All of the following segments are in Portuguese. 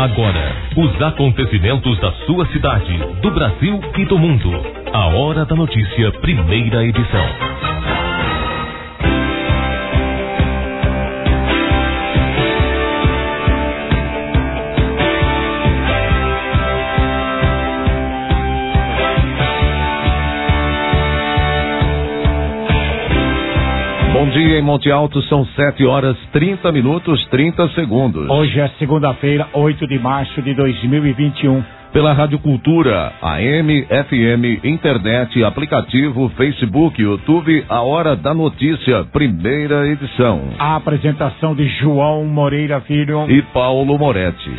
Agora, os acontecimentos da sua cidade, do Brasil e do mundo. A Hora da Notícia, primeira edição. Bom dia em Monte Alto, são 7h30, 30 segundos. Hoje é segunda-feira, 8 de março de 2021. Pela Rádio Cultura, AM, FM, internet, aplicativo, Facebook, YouTube, a Hora da Notícia, primeira edição. A apresentação de João Moreira Filho e Paulo Moretti.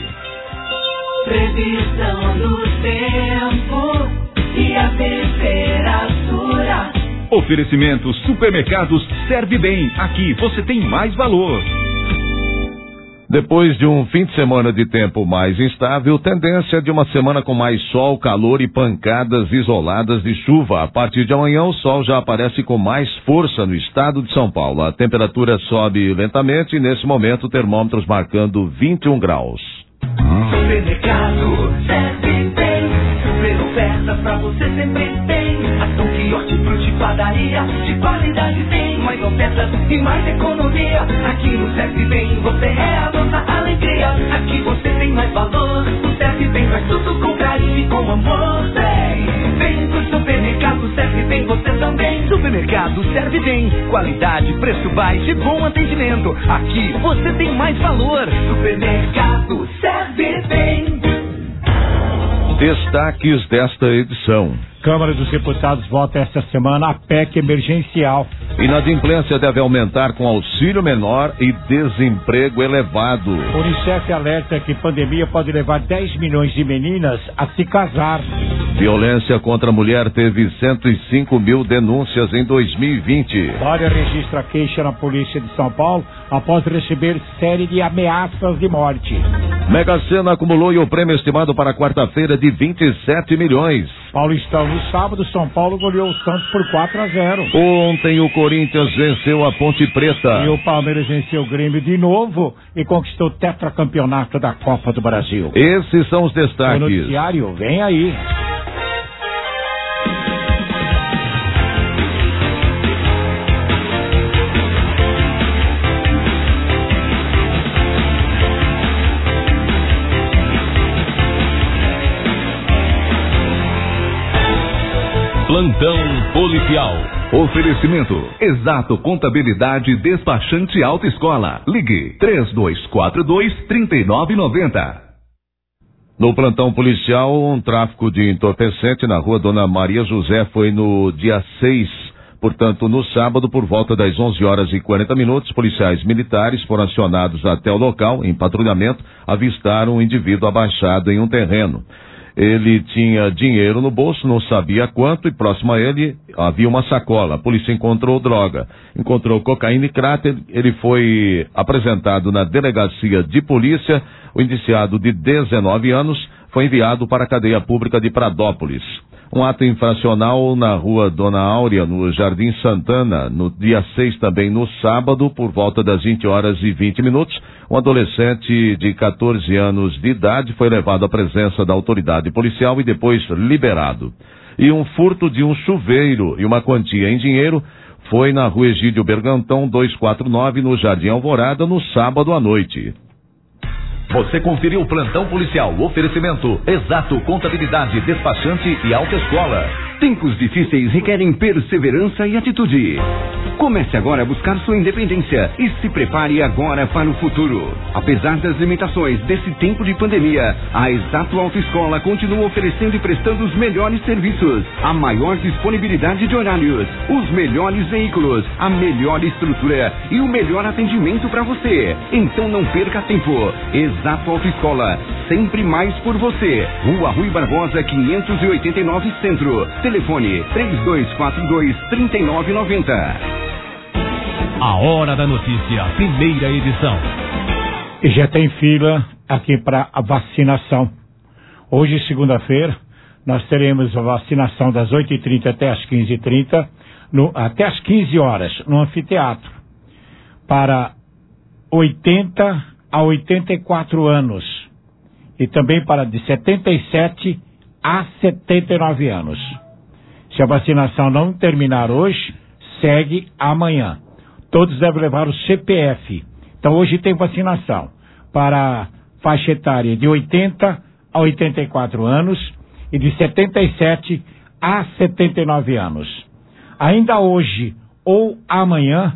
Previsão do tempo e a temperatura. Oferecimento Supermercados Serve Bem. Aqui você tem mais valor. Depois de um fim de semana de tempo mais instável, tendência de uma semana com mais sol, calor e pancadas isoladas de chuva. A partir de amanhã, o sol já aparece com mais força no estado de São Paulo. A temperatura sobe lentamente e, nesse momento, termômetros marcando 21 graus. Supermercado Serve Bem. Super ofertas pra você sempre tem. Ação, quiosque, fruta e padaria. De qualidade tem. Mais ofertas e mais economia. Aqui no Serve Bem você é a nossa alegria. Aqui você tem mais valor. O Serve Bem faz tudo com carinho e com amor. Vem pro supermercado Serve Bem você também. Supermercado Serve Bem. Qualidade, preço baixo e bom atendimento. Aqui você tem mais valor. Supermercado Serve Bem. Destaques desta edição. Câmara dos Deputados vota esta semana a PEC emergencial. Inadimplência deve aumentar com auxílio menor e desemprego elevado. Unicef alerta que pandemia pode levar 10 milhões de meninas a se casar. Violência contra a mulher teve 105 mil denúncias em 2020. Dória registra queixa na Polícia de São Paulo após receber série de ameaças de morte. Mega Sena acumulou o prêmio estimado para quarta-feira de 27 milhões. Paulistão no sábado, São Paulo goleou o Santos por 4-0. Ontem o Corinthians venceu a Ponte Preta. E o Palmeiras venceu o Grêmio de novo e conquistou o tetracampeonato da Copa do Brasil. Esses são os destaques. O noticiário vem aí. Plantão policial. Oferecimento Exato Contabilidade Despachante Autoescola. Ligue 3242-3990. No plantão policial, um tráfico de entorpecente na rua Dona Maria José foi no dia 6, portanto no sábado, por volta das 11h40. Policiais militares foram acionados até o local, em patrulhamento, avistaram um indivíduo abaixado em um terreno. Ele tinha dinheiro no bolso, não sabia quanto, e próximo a ele havia uma sacola. A polícia encontrou droga, encontrou cocaína e crack. Ele foi apresentado na delegacia de polícia. O indiciado, de 19 anos, foi enviado para a cadeia pública de Pradópolis. Um ato infracional na rua Dona Áurea, no Jardim Santana, no dia 6, também no sábado, por volta das 20h20. Um adolescente de 14 anos de idade foi levado à presença da autoridade policial e depois liberado. E um furto de um chuveiro e uma quantia em dinheiro foi na rua Egídio Bergantão 249, no Jardim Alvorada, no sábado à noite. Você conferiu o plantão policial. Oferecimento Exato Contabilidade Despachante e Autoescola. Tempos difíceis requerem perseverança e atitude. Comece agora a buscar sua independência e se prepare agora para o futuro. Apesar das limitações desse tempo de pandemia, a Exato Autoescola continua oferecendo e prestando os melhores serviços, a maior disponibilidade de horários, os melhores veículos, a melhor estrutura e o melhor atendimento para você. Então não perca tempo. Exato Autoescola, sempre mais por você. Rua Rui Barbosa, 589 Centro. Telefone 3242-3990. A Hora da Notícia, primeira edição. E já tem fila aqui para a vacinação. Hoje, segunda-feira, nós teremos a vacinação das 8h30 até as 15h30, até as 15 horas, no anfiteatro, para 80 a 84 anos. e também para de 77 a 79 anos. Se a vacinação não terminar hoje, segue amanhã. Todos devem levar o CPF. Então hoje tem vacinação para faixa etária de 80 a 84 anos e de 77 a 79 anos. Ainda hoje ou amanhã,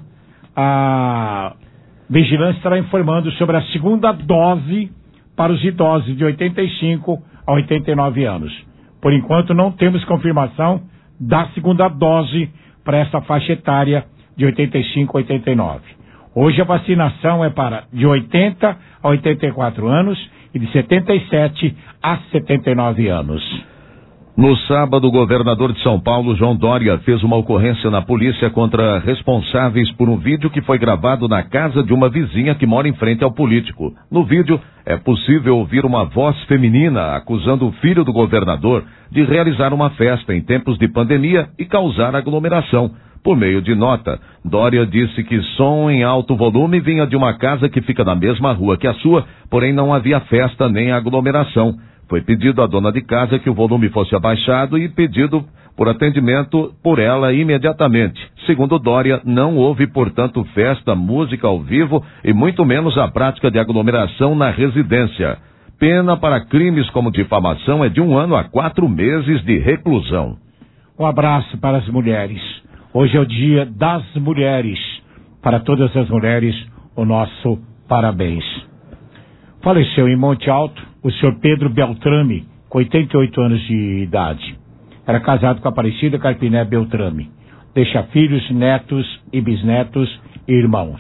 a vigilância estará informando sobre a segunda dose para os idosos de 85 a 89 anos. Por enquanto não temos confirmação da segunda dose para essa faixa etária de 85 a 89. Hoje a vacinação é para de 80 a 84 anos e de 77 a 79 anos. No sábado, o governador de São Paulo, João Dória, fez uma ocorrência na polícia contra responsáveis por um vídeo que foi gravado na casa de uma vizinha que mora em frente ao político. No vídeo, é possível ouvir uma voz feminina acusando o filho do governador de realizar uma festa em tempos de pandemia e causar aglomeração. Por meio de nota, Dória disse que som em alto volume vinha de uma casa que fica na mesma rua que a sua, porém não havia festa nem aglomeração. Foi pedido à dona de casa que o volume fosse abaixado e pedido por atendimento por ela imediatamente. Segundo Dória, não houve, portanto, festa, música ao vivo e muito menos a prática de aglomeração na residência. Pena para crimes como difamação é de 1 ano a 4 meses de reclusão. Um abraço para as mulheres. Hoje é o Dia das Mulheres. Para todas as mulheres, o nosso parabéns. Faleceu em Monte Alto o senhor Pedro Beltrame, com 88 anos de idade. Era casado com a Aparecida Carpiné Beltrame. Deixa filhos, netos e bisnetos e irmãos.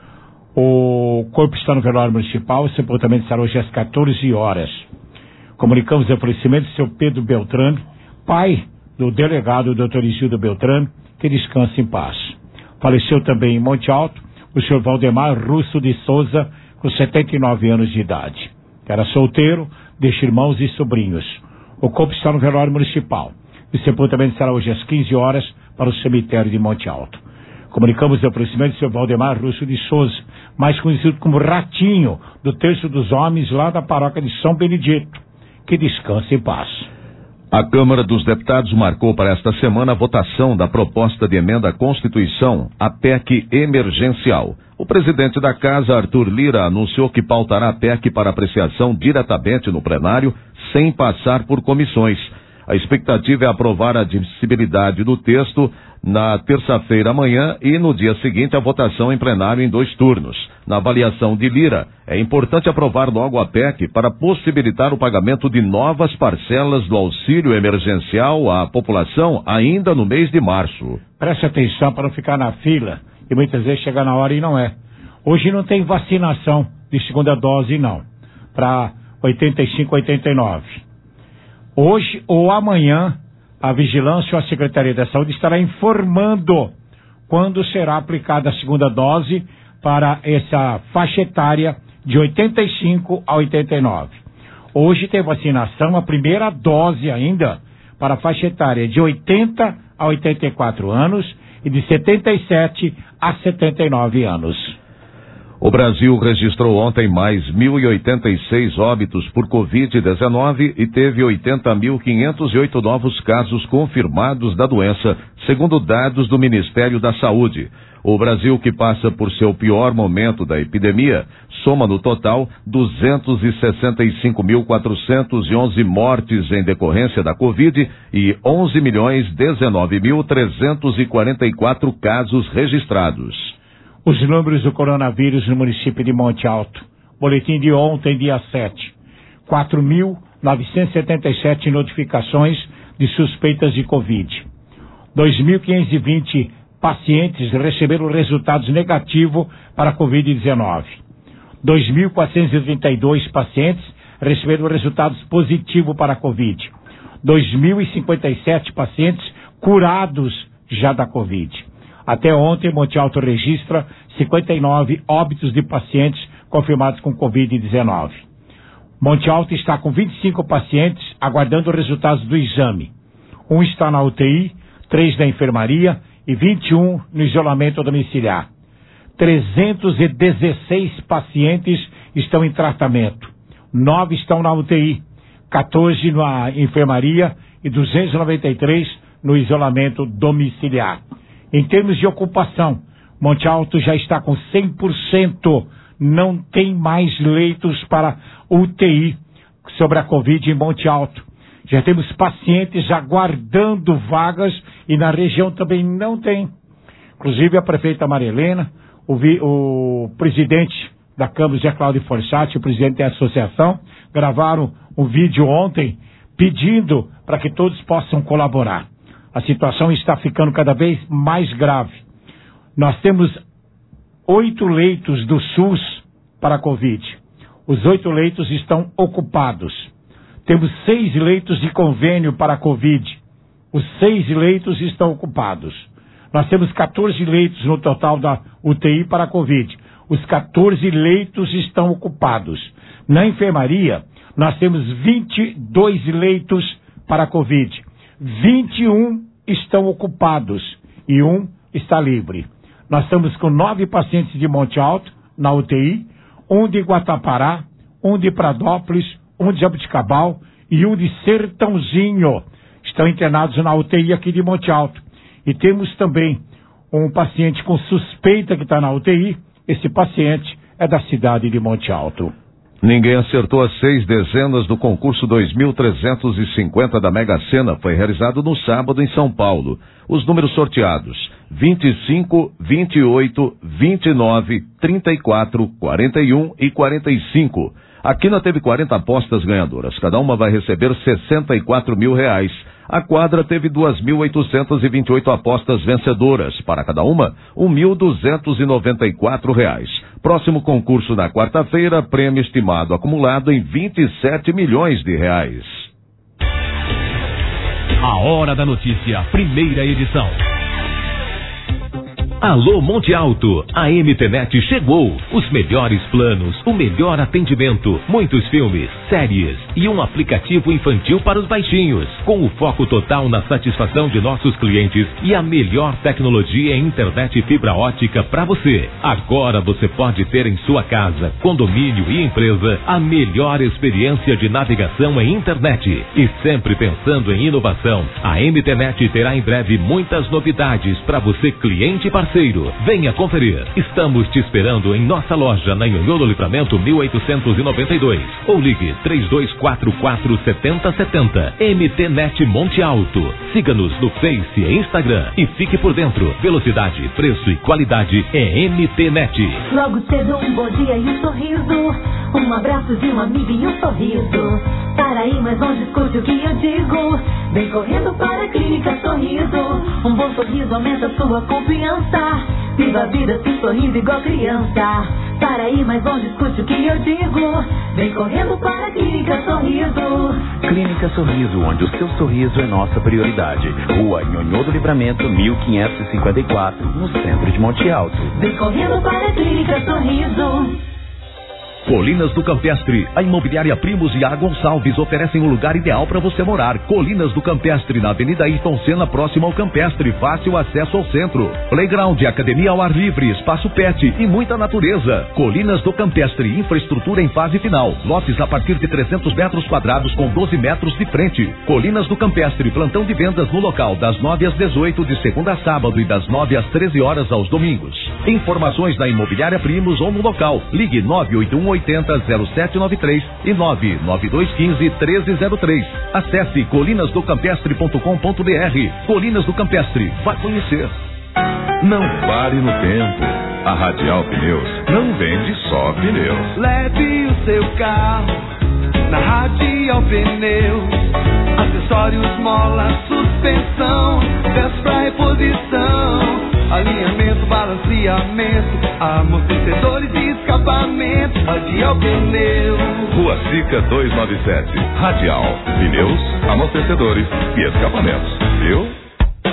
O corpo está no velório municipal, o sepultamento será hoje às 14 horas. Comunicamos o falecimento do senhor Pedro Beltrame, pai do delegado Dr. Isildo Beltrame, que descanse em paz. Faleceu também em Monte Alto o senhor Valdemar Russo de Souza, com 79 anos de idade. Era solteiro, deixa irmãos e sobrinhos. O corpo está no velório municipal. O sepultamento será hoje às 15 horas para o cemitério de Monte Alto. Comunicamos o falecimento do senhor Valdemar Russo de Souza, mais conhecido como Ratinho, do Terço dos Homens, lá da paróquia de São Benedito. Que descanse em paz. A Câmara dos Deputados marcou para esta semana a votação da proposta de emenda à Constituição, a PEC emergencial. O presidente da Casa, Arthur Lira, anunciou que pautará a PEC para apreciação diretamente no plenário, sem passar por comissões. A expectativa é aprovar a admissibilidade do texto na terça-feira amanhã e no dia seguinte a votação em plenário em 2 turnos. Na avaliação de Lira, é importante aprovar logo a PEC para possibilitar o pagamento de novas parcelas do auxílio emergencial à população ainda no mês de março. Preste atenção para não ficar na fila e muitas vezes chegar na hora e não é. Hoje não tem vacinação de segunda dose não, para 85, 89. Hoje ou amanhã, a Vigilância ou a Secretaria da Saúde estará informando quando será aplicada a segunda dose para essa faixa etária de 85 a 89. Hoje tem vacinação, a primeira dose ainda, para a faixa etária de 80 a 84 anos e de 77 a 79 anos. O Brasil registrou ontem mais 1.086 óbitos por Covid-19 e teve 80.508 novos casos confirmados da doença, segundo dados do Ministério da Saúde. O Brasil, que passa por seu pior momento da epidemia, soma no total 265.411 mortes em decorrência da Covid e 11.019.344 casos registrados. Os números do coronavírus no município de Monte Alto. Boletim de ontem, dia 7. 4.977 notificações de suspeitas de Covid. 2.520 pacientes receberam resultados negativos para a Covid-19. 2.432 pacientes receberam resultados positivos para a Covid. 2.057 pacientes curados já da Covid. Até ontem, Monte Alto registra 59 óbitos de pacientes confirmados com Covid-19. Monte Alto está com 25 pacientes aguardando resultados do exame. 1 está na UTI, 3 na enfermaria e 21 no isolamento domiciliar. 316 pacientes estão em tratamento. 9 estão na UTI, 14 na enfermaria e 293 no isolamento domiciliar. Em termos de ocupação, Monte Alto já está com 100%, não tem mais leitos para UTI sobre a Covid em Monte Alto. Já temos pacientes aguardando vagas e na região também não tem. Inclusive a prefeita Maria Helena, o presidente da Câmara, Zé Cláudio Forsatti, o presidente da associação, gravaram um vídeo ontem pedindo para que todos possam colaborar. A situação está ficando cada vez mais grave. Nós temos 8 leitos do SUS para a Covid. Os 8 leitos estão ocupados. Temos 6 leitos de convênio para a Covid. Os 6 leitos estão ocupados. Nós temos 14 leitos no total da UTI para a Covid. Os 14 leitos estão ocupados. Na enfermaria, nós temos 22 leitos para a Covid. 21 estão ocupados e 1 está livre. Nós estamos com 9 pacientes de Monte Alto na UTI, 1 de Guatapará, 1 de Pradópolis, 1 de Jabuticabal e 1 de Sertãozinho. Estão internados na UTI aqui de Monte Alto. E temos também um paciente com suspeita que está na UTI. Esse paciente é da cidade de Monte Alto. Ninguém acertou as 6 dezenas do concurso 2.350 da Mega Sena. Foi realizado no sábado em São Paulo. Os números sorteados: 25, 28, 29, 34, 41 e 45. A Quina teve 40 apostas ganhadoras. Cada uma vai receber R$64 mil. A quadra teve 2.828 apostas vencedoras. Para cada uma, R$1.294. Próximo concurso na quarta-feira, prêmio estimado acumulado em R$27 milhões. A Hora da Notícia, primeira edição. Alô Monte Alto, a MTNet chegou. Os melhores planos, o melhor atendimento, muitos filmes, séries e um aplicativo infantil para os baixinhos, com o foco total na satisfação de nossos clientes e a melhor tecnologia em internet fibra ótica para você. Agora você pode ter em sua casa, condomínio e empresa a melhor experiência de navegação em internet. E sempre pensando em inovação, a MTNet terá em breve muitas novidades para você, cliente e parceiro. Venha conferir. Estamos te esperando em nossa loja na Nhonhô do Livramento 1892 ou ligue 3244-7070. MTNet Monte Alto. Siga-nos no Face e Instagram e fique por dentro. Velocidade, preço e qualidade é MTNet. Logo cedo um bom dia e um sorriso, um abraço de um amigo e um sorriso. Para aí, mas não discute o que eu digo. Vem correndo para a Clínica Sorriso. Um bom sorriso aumenta sua confiança. Viva a vida se sorrindo igual criança. Para aí, mas não discute o que eu digo. Vem correndo para a Clínica Sorriso. Clínica Sorriso, onde o seu sorriso é nossa prioridade. Rua Nhonhô do Livramento, 1554, no centro de Monte Alto. Vem correndo para a Clínica Sorriso. Colinas do Campestre, a imobiliária Primos e A Gonçalves oferecem um lugar ideal para você morar. Colinas do Campestre, na Avenida Ayrton Senna, próximo ao Campestre, fácil acesso ao centro. Playground, academia ao ar livre, espaço pet e muita natureza. Colinas do Campestre, infraestrutura em fase final. Lotes a partir de 300 metros quadrados com 12 metros de frente. Colinas do Campestre, plantão de vendas no local das 9 às 18 de segunda a sábado e das 9 às 13 horas aos domingos. Informações na imobiliária Primos ou no local. Ligue 981800793 e 992151303. Acesse colinasdocampestre.com.br. Colinas do Campestre, vá conhecer. Não pare no tempo. A Radial Pneus não vende só pneus. Leve o seu carro na Radial Pneus. Acessórios, mola, suspensão, peças pra reposição, alinhamento, balanceamento, amortecedores e escapamento. Radial Pneus. Rua Sica 297. Radial Pneus, amortecedores e escapamentos. Viu?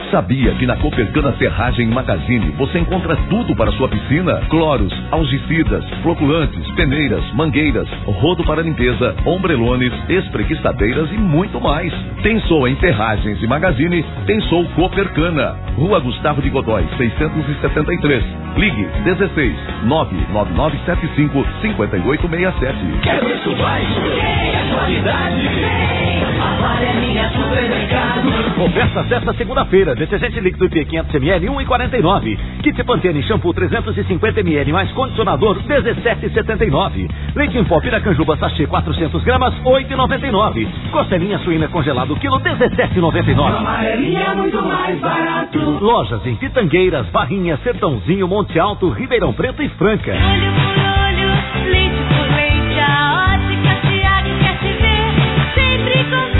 Sabia que na Copercana Serragem Magazine você encontra tudo para sua piscina? Cloros, algicidas, floculantes, peneiras, mangueiras, rodo para limpeza, ombrelones, espreguiçadeiras e muito mais. Pensou em Ferragens e Magazine? Pensou Copercana. Rua Gustavo de Godói, 673. Ligue 16 99975 5867. Quer preço baixo? É qualidade. Agora é minha Supermercado. Ofertas desta segunda-feira. Detergente líquido IP 500ml 1,49. Kit Pantene shampoo 350ml mais condicionador 17,79. Leite em pó Piracanjuba sachê 400 gramas 8,99. Costelinha suína congelado quilo 17,99. Amarelinha é muito mais barato. Lojas em Pitangueiras, Barrinha, Sertãozinho, Monte Alto, Ribeirão Preto e Franca. Olho por olho, leite por leite, a Ótica Tiago quer te ver sempre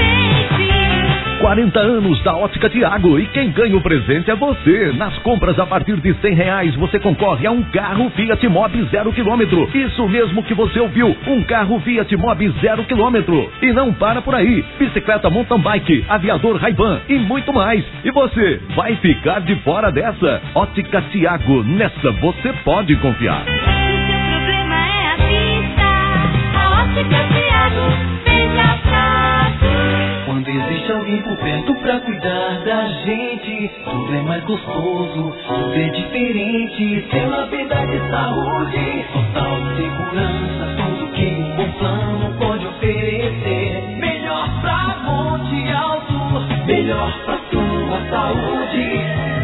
contente. 40 anos da Ótica Tiago e quem ganha o presente é você. Nas compras a partir de R$100 você concorre a um carro Fiat Mobi 0 km. Isso mesmo que você ouviu, um carro Fiat Mobi 0 km. E não para por aí, bicicleta mountain bike, aviador Ray-Ban e muito mais. E você vai ficar de fora dessa. Ótica Tiago, nessa você pode confiar. O seu problema é a vista, a Ótica Tiago veja fácil. Quando existe alguém por perto pra cuidar da gente, tudo é mais gostoso, tudo é diferente. Tem uma vida de saúde, total segurança, tudo que um bom plano pode oferecer. Melhor pra Monte Alto, melhor pra sua saúde.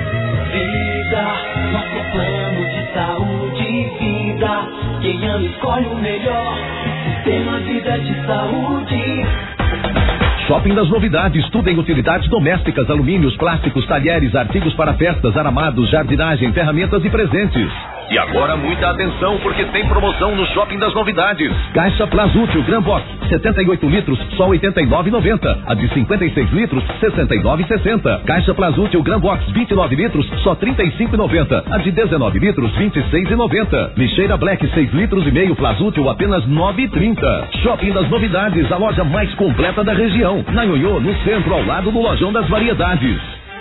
Vida, nosso plano de saúde e vida. Quem ama escolhe o melhor, Sistema Vida de Saúde. Shopping das Novidades, tudo em utilidades domésticas, alumínios, plásticos, talheres, artigos para festas, aramados, jardinagem, ferramentas e presentes. E agora muita atenção porque tem promoção no Shopping das Novidades. Caixa Plazútil Gran Box, 78 litros, só R$ 89,90. A de 56 litros, R$ 69,60. Caixa Plazútil Gran Box, 29 litros, só R$ 35,90. A de 19 litros, R$ 26,90. Lixeira Black, 6 litros e meio, Plazútil, apenas R$ 9,30. Shopping das Novidades, a loja mais completa da região. Na Ionhô, no centro, ao lado do Lojão das Variedades.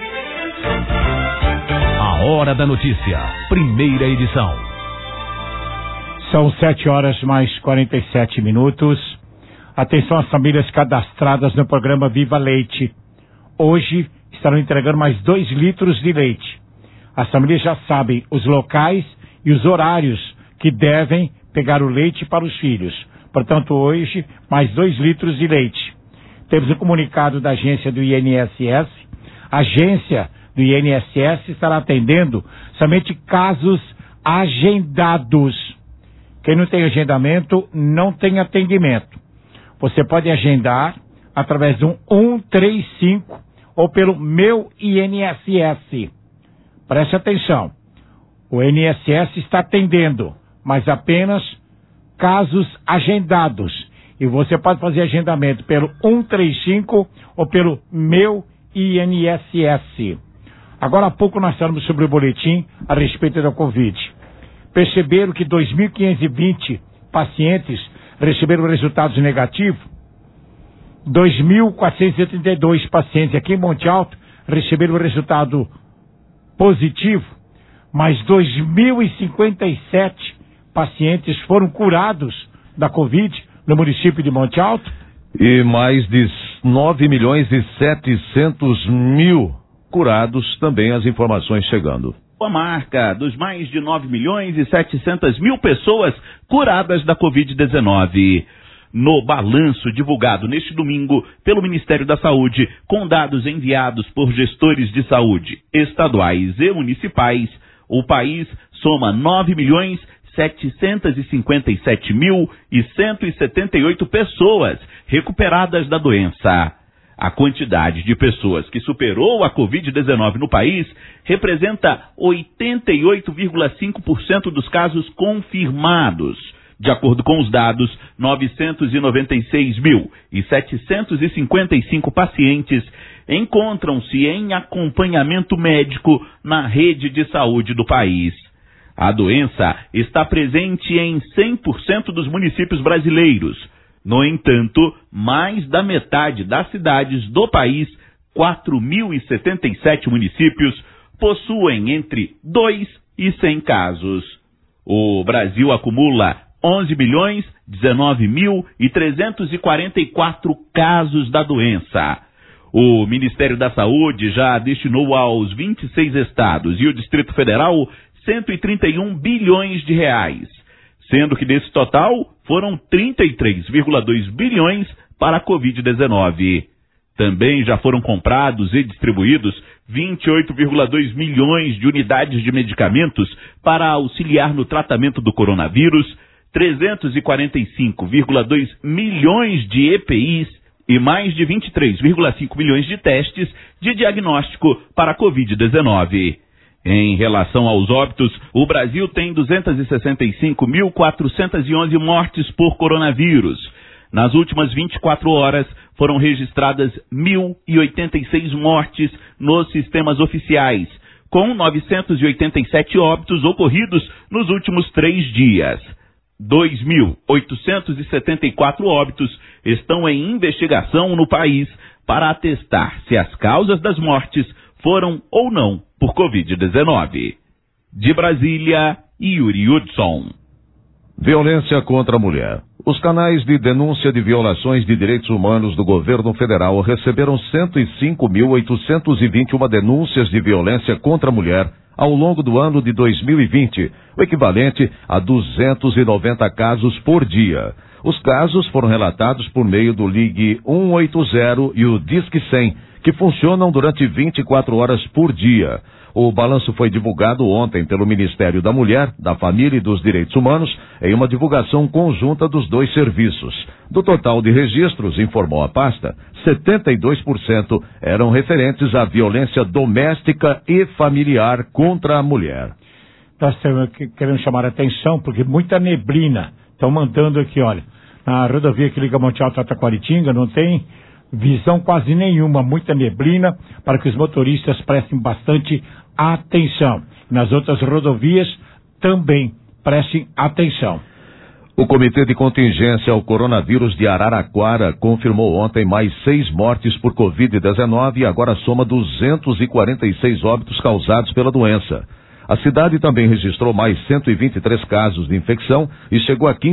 A Hora da Notícia, primeira edição. São 7h mais 47. Atenção às famílias cadastradas no programa Viva Leite. Hoje estarão entregando mais 2 litros de leite. As famílias já sabem os locais e os horários que devem pegar o leite para os filhos. Portanto, hoje, mais 2 litros de leite. Temos um comunicado da agência do INSS. A agência do INSS estará atendendo somente casos agendados. Quem não tem agendamento, não tem atendimento. Você pode agendar através de um 135 ou pelo Meu INSS. Preste atenção. O INSS está atendendo, mas apenas casos agendados. E você pode fazer agendamento pelo 135 ou pelo Meu INSS. Agora há pouco nós falamos sobre o boletim a respeito da Covid. Perceberam que 2.520 pacientes receberam resultados negativos? 2.432 pacientes aqui em Monte Alto receberam o resultado positivo, mas 2.057 pacientes foram curados da Covid no município de Monte Alto. E mais de 9.700.000 curados, também as informações chegando. A marca dos mais de 9.700.000 pessoas curadas da Covid-19. No balanço divulgado neste domingo pelo Ministério da Saúde, com dados enviados por gestores de saúde estaduais e municipais, o país soma 9.757.178 pessoas recuperadas da doença. A quantidade de pessoas que superou a Covid-19 no país representa 88,5% dos casos confirmados. De acordo com os dados, 996.755 pacientes encontram-se em acompanhamento médico na rede de saúde do país. A doença está presente em 100% dos municípios brasileiros. No entanto, mais da metade das cidades do país 4.077 municípios possuem entre 2 e 100 casos. O Brasil acumula 11.019.344 casos da doença. O Ministério da Saúde já destinou aos 26 estados e o Distrito Federal 131 bilhões de reais, sendo que desse total foram 33,2 bilhões para a Covid-19. Também já foram comprados e distribuídos 28,2 milhões de unidades de medicamentos para auxiliar no tratamento do coronavírus, 345,2 milhões de EPIs e mais de 23,5 milhões de testes de diagnóstico para a Covid-19. Em relação aos óbitos, o Brasil tem 265.411 mortes por coronavírus. Nas últimas 24 horas, foram registradas 1.086 mortes nos sistemas oficiais, com 987 óbitos ocorridos nos últimos 3 dias. 2.874 óbitos estão em investigação no país para atestar se as causas das mortes foram ou não por Covid-19. De Brasília, Yuri Hudson. Violência contra a mulher. Os canais de denúncia de violações de direitos humanos do governo federal receberam 105.821 denúncias de violência contra a mulher ao longo do ano de 2020, o equivalente a 290 casos por dia. Os casos foram relatados por meio do Ligue 180 e o Disque 100, que funcionam durante 24 horas por dia. O balanço foi divulgado ontem pelo Ministério da Mulher, da Família e dos Direitos Humanos, em uma divulgação conjunta dos dois serviços. Do total de registros, informou a pasta, 72% eram referentes à violência doméstica e familiar contra a mulher. Nós queremos chamar a atenção, porque muita neblina. Estão mandando aqui, olha, na rodovia que liga Monte Alto a Taquaritinga, não tem visão quase nenhuma, muita neblina, para que os motoristas prestem bastante atenção. Nas outras rodovias também prestem atenção. O Comitê de Contingência ao Coronavírus de Araraquara confirmou ontem mais 6 mortes por Covid-19 e agora soma 246 óbitos causados pela doença. A cidade também registrou mais 123 casos de infecção e chegou a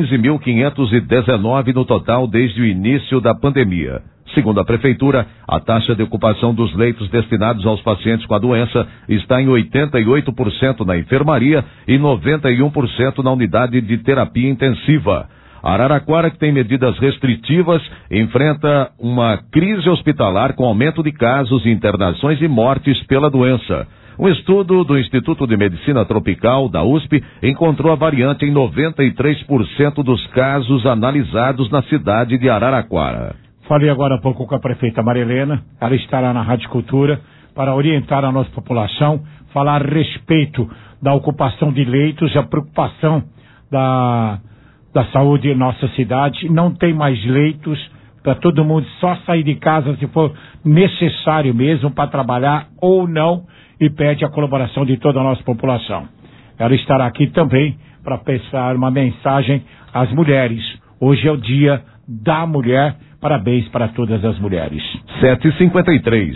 15.519 no total desde o início da pandemia. Segundo a Prefeitura, a taxa de ocupação dos leitos destinados aos pacientes com a doença está em 88% na enfermaria e 91% na unidade de terapia intensiva. Araraquara, que tem medidas restritivas, enfrenta uma crise hospitalar com aumento de casos, internações e mortes pela doença. Um estudo do Instituto de Medicina Tropical, da USP, encontrou a variante em 93% dos casos analisados na cidade de Araraquara. Falei agora há pouco com a prefeita Maria Helena, ela estará na Rádio Cultura para orientar a nossa população, falar a respeito da ocupação de leitos, a preocupação da saúde em nossa cidade. Não tem mais leitos para todo mundo, só sair de casa se for necessário mesmo para trabalhar ou não, e pede a colaboração de toda a nossa população. Ela estará aqui também para passar uma mensagem às mulheres. Hoje é o Dia da Mulher. Parabéns para todas as mulheres. 7h53.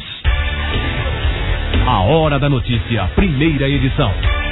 A Hora da Notícia, primeira edição.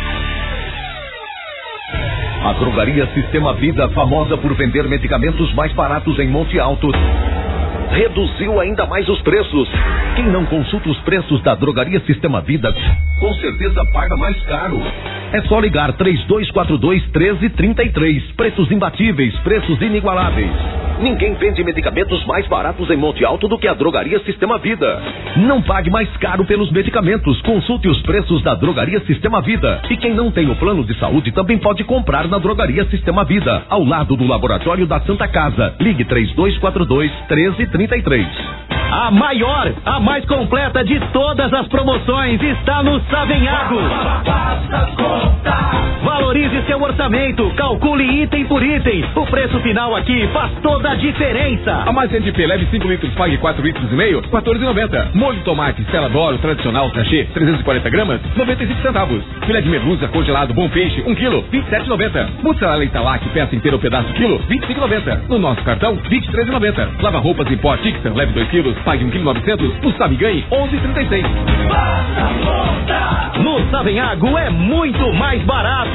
A Drogaria Sistema Vida, famosa por vender medicamentos mais baratos em Monte Alto, reduziu ainda mais os preços. Quem não consulta os preços da Drogaria Sistema Vida, com certeza paga mais caro. É só ligar 3242-1333. Preços imbatíveis, preços inigualáveis. Ninguém vende medicamentos mais baratos em Monte Alto do que a Drogaria Sistema Vida. Não pague mais caro pelos medicamentos. Consulte os preços da Drogaria Sistema Vida. E quem não tem o plano de saúde também pode comprar na Drogaria Sistema Vida, ao lado do Laboratório da Santa Casa. Ligue 3242-1333. A maior, a mais completa de todas as promoções está no Savenhago. Valor Priorize seu orçamento, calcule item por item. O preço final aqui faz toda a diferença. Armazém P leve 5 litros, pague 4 litros e meio, R$14,90. Molho de tomate Stella D'Oro tradicional sachê, 340 gramas, 95 centavos. Filé de merluza congelado Bom Peixe, 1 quilo, R$27,90. Mussarela Italac, peça inteira ou pedaço quilo, R$25,90. No nosso cartão, R$23,90. Lava roupas em pó Tixan, leve 2 quilos, pague 1,9 kg. No Sabe Ganhe, R$11,36. No Savenhago é muito mais barato.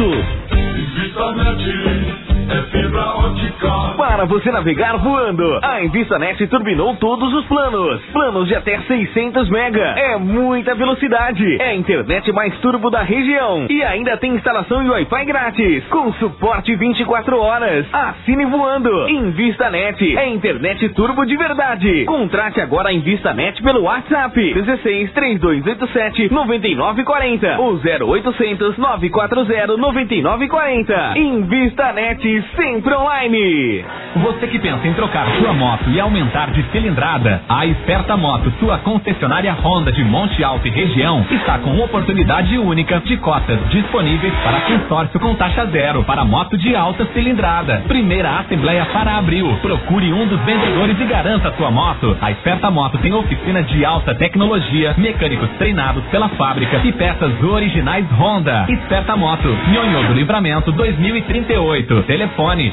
É fibra ótica. Para você navegar voando, a InvistaNet turbinou todos os planos. Planos de até 600 mega. É muita velocidade. É a internet mais turbo da região. E ainda tem instalação e Wi-Fi grátis. Com suporte 24 horas. Assine voando. InvistaNet. É internet turbo de verdade. Contrate agora a InvistaNet pelo WhatsApp 16 3287 9940 ou 0800 940 9940. InvistaNet sempre online. Você que pensa em trocar sua moto e aumentar de cilindrada, a Esperta Moto, sua concessionária Honda de Monte Alto e região, está com oportunidade única de cotas disponíveis para consórcio com taxa zero para moto de alta cilindrada. Primeira assembleia para abril. Procure um dos vendedores e garanta sua moto. A Esperta Moto tem oficina de alta tecnologia, mecânicos treinados pela fábrica e peças originais Honda. Esperta Moto, Nhonhô do Livramento 2038. Telefone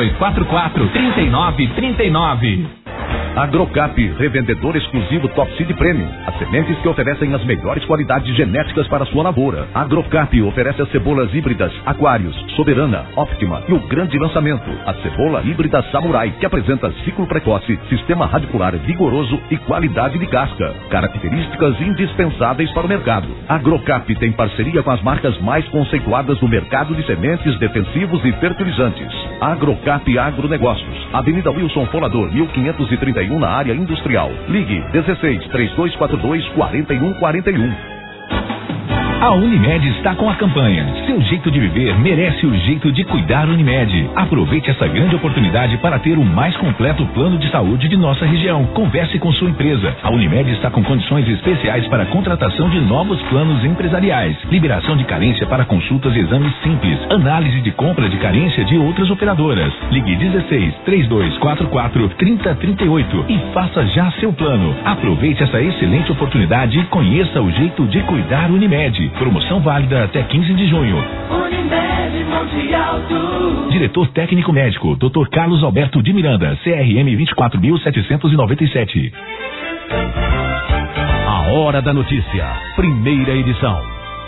3244-3939. Agrocap, revendedor exclusivo Top Seed Premium. As sementes que oferecem as melhores qualidades genéticas para sua lavoura. Agrocap oferece as cebolas híbridas Aquários, Soberana, Optima e o grande lançamento, a cebola híbrida Samurai, que apresenta ciclo precoce, sistema radicular vigoroso e qualidade de casca. Características indispensáveis para o mercado. Agrocap tem parceria com as marcas mais conceituadas no mercado de sementes, defensivos e fertilizantes. Agrocap Agronegócios, Avenida Wilson Folador, 1531, na área industrial. Ligue 16 3242 4141. A Unimed está com a campanha Seu Jeito de Viver merece o jeito de cuidar. Unimed. Aproveite essa grande oportunidade para ter o mais completo plano de saúde de nossa região. Converse com sua empresa. A Unimed está com condições especiais para a contratação de novos planos empresariais. Liberação de carência para consultas e exames simples. Análise de compra de carência de outras operadoras. Ligue 16 3244 3038 e faça já seu plano. Aproveite essa excelente oportunidade e conheça o jeito de cuidar. Unimed. Promoção válida até 15 de junho. Unimed Monte Alto. Diretor técnico médico, Dr. Carlos Alberto de Miranda, CRM 24.797. A Hora da Notícia, primeira edição.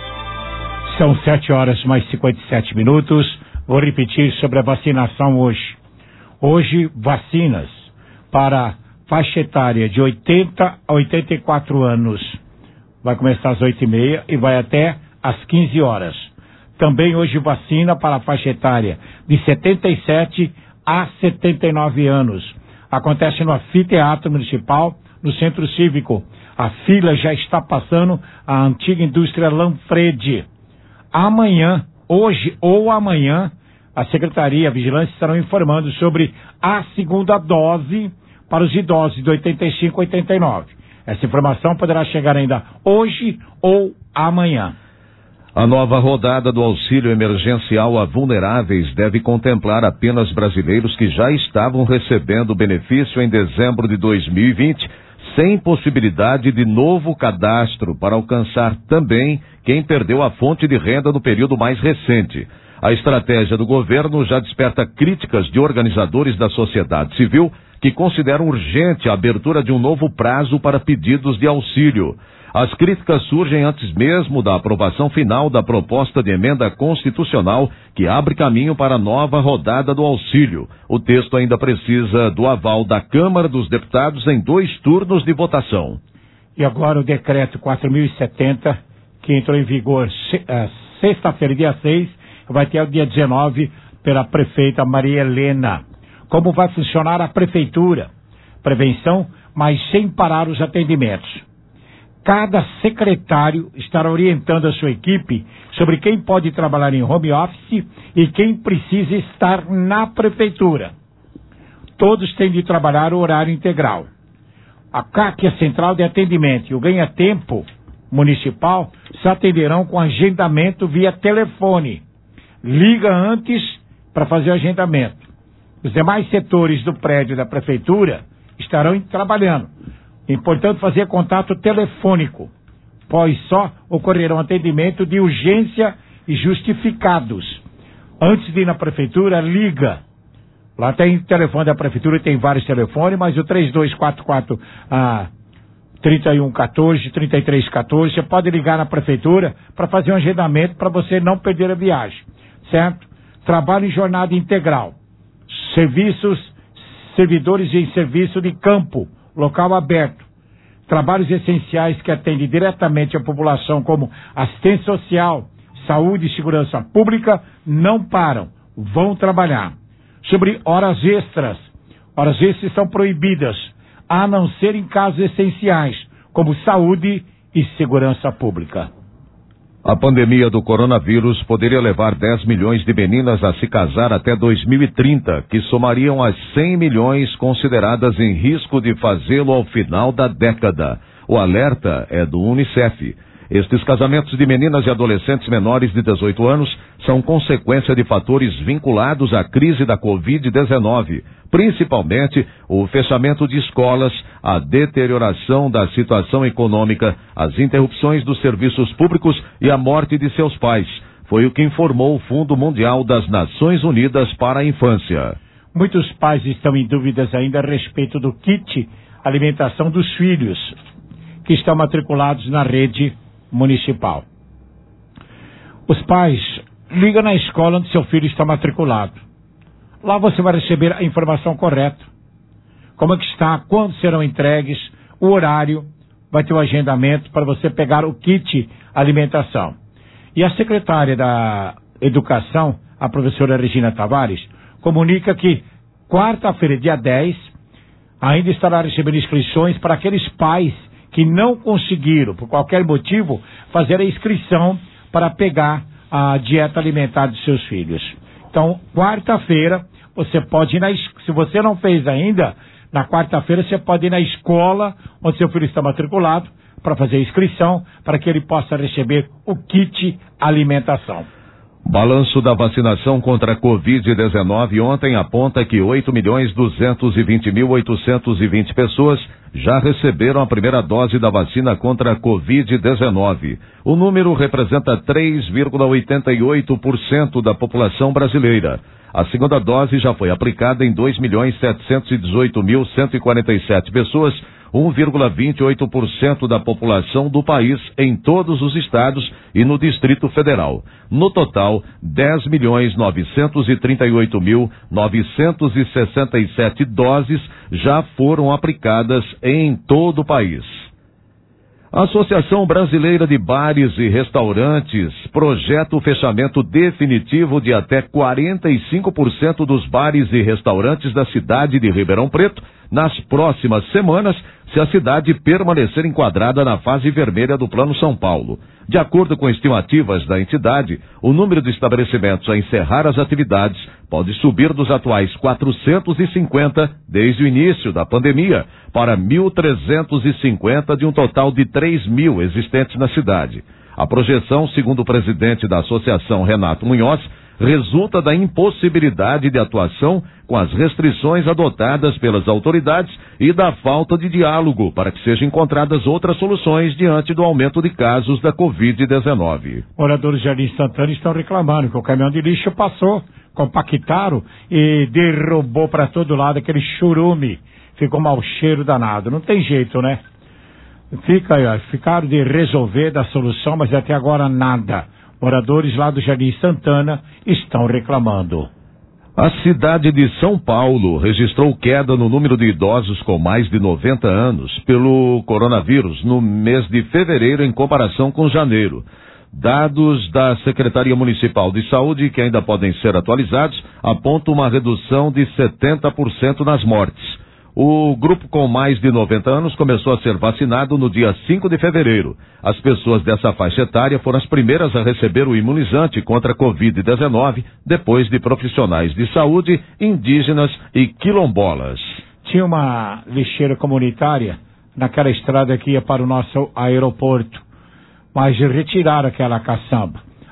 São 7h mais 57. Vou repetir sobre a vacinação hoje. Hoje, vacinas para faixa etária de 80 a 84 anos. Vai começar às 8h30 e vai até às 15 horas. Também hoje vacina para a faixa etária de 77 a 79 anos. Acontece no Anfiteatro Municipal, no Centro Cívico. A fila já está passando a antiga indústria Lanfredi. Amanhã, hoje ou amanhã, a Secretaria e a Vigilância estarão informando sobre a segunda dose para os idosos de 85 a 89. Essa informação poderá chegar ainda hoje ou amanhã. A nova rodada do auxílio emergencial a vulneráveis deve contemplar apenas brasileiros que já estavam recebendo o benefício em dezembro de 2020, sem possibilidade de novo cadastro, para alcançar também quem perdeu a fonte de renda no período mais recente. A estratégia do governo já desperta críticas de organizadores da sociedade civil que consideram urgente a abertura de um novo prazo para pedidos de auxílio. As críticas surgem antes mesmo da aprovação final da proposta de emenda constitucional que abre caminho para a nova rodada do auxílio. O texto ainda precisa do aval da Câmara dos Deputados em 2 turnos de votação. E agora o decreto 4.070, que entrou em vigor sexta-feira, dia 6, vai ter o dia 19, pela prefeita Maria Helena. Como vai funcionar a prefeitura? Prevenção, mas sem parar os atendimentos. Cada secretário estará orientando a sua equipe sobre quem pode trabalhar em home office e quem precisa estar na prefeitura. Todos têm de trabalhar o horário integral. A CAC, a Central de Atendimento, e o Ganha-Tempo Municipal se atenderão com agendamento via telefone. liga antes para fazer o agendamento. Os demais setores do prédio da prefeitura estarão trabalhando. É importante fazer contato telefônico, pois só ocorrerão atendimento de urgência e justificados. Antes de ir na prefeitura, liga. Lá tem telefone da prefeitura, tem vários telefones, mas o 3244 3114, 3314, você pode ligar na prefeitura para fazer um agendamento para você não perder a viagem, certo? Trabalho em jornada integral, servidores em serviço de campo, local aberto, trabalhos essenciais que atendem diretamente a população, como assistência social, saúde e segurança pública, não param, vão trabalhar. Sobre horas extras são proibidas, a não ser em casos essenciais, como saúde e segurança pública. A pandemia do coronavírus poderia levar 10 milhões de meninas a se casar até 2030, que somariam as 100 milhões consideradas em risco de fazê-lo ao final da década. O alerta é do Unicef. Estes casamentos de meninas e adolescentes menores de 18 anos são consequência de fatores vinculados à crise da Covid-19, principalmente o fechamento de escolas, a deterioração da situação econômica, as interrupções dos serviços públicos e a morte de seus pais. Foi o que informou o Fundo Mundial das Nações Unidas para a Infância. Muitos pais estão em dúvidas ainda a respeito do kit alimentação dos filhos que estão matriculados na rede municipal. Os pais ligam na escola onde seu filho está matriculado. Lá você vai receber a informação correta. Como é que está, quando serão entregues, o horário, vai ter o agendamento para você pegar o kit alimentação. E a secretária da Educação, a professora Regina Tavares, comunica que quarta-feira, dia 10, ainda estará recebendo inscrições para aqueles pais que não conseguiram, por qualquer motivo, fazer a inscrição para pegar a dieta alimentar de seus filhos. Então, quarta-feira, você pode ir se você não fez ainda, na quarta-feira você pode ir na escola onde seu filho está matriculado para fazer a inscrição, para que ele possa receber o kit alimentação. Balanço da vacinação contra a Covid-19 ontem aponta que 8.220.820 pessoas já receberam a primeira dose da vacina contra a Covid-19. O número representa 3,88% da população brasileira. A segunda dose já foi aplicada em 2.718.147 pessoas, 1,28% da população do país em todos os estados e no Distrito Federal. No total, 10.938.967 doses já foram aplicadas em todo o país. A Associação Brasileira de Bares e Restaurantes projeta o fechamento definitivo de até 45% dos bares e restaurantes da cidade de Ribeirão Preto nas próximas semanas, se a cidade permanecer enquadrada na fase vermelha do Plano São Paulo. De acordo com estimativas da entidade, o número de estabelecimentos a encerrar as atividades pode subir dos atuais 450 desde o início da pandemia para 1.350 de um total de 3.000 existentes na cidade. A projeção, segundo o presidente da associação, Renato Munhoz, resulta da impossibilidade de atuação com as restrições adotadas pelas autoridades e da falta de diálogo para que sejam encontradas outras soluções diante do aumento de casos da Covid-19. Moradores de Jardim Santana estão reclamando que o caminhão de lixo passou, compactaram e derrubou para todo lado aquele churume. Ficou mau cheiro danado. Não tem jeito, né? Ficaram de resolver da solução, mas até agora nada. Moradores lá do Jardim Santana estão reclamando. A cidade de São Paulo registrou queda no número de idosos com mais de 90 anos pelo coronavírus no mês de fevereiro em comparação com janeiro. Dados da Secretaria Municipal de Saúde, que ainda podem ser atualizados, apontam uma redução de 70% nas mortes. O grupo com mais de 90 anos começou a ser vacinado no dia 5 de fevereiro. As pessoas dessa faixa etária foram as primeiras a receber o imunizante contra a Covid-19, depois de profissionais de saúde, indígenas e quilombolas. Tinha uma lixeira comunitária naquela estrada que ia para o nosso aeroporto, mas retiraram aquela caçamba.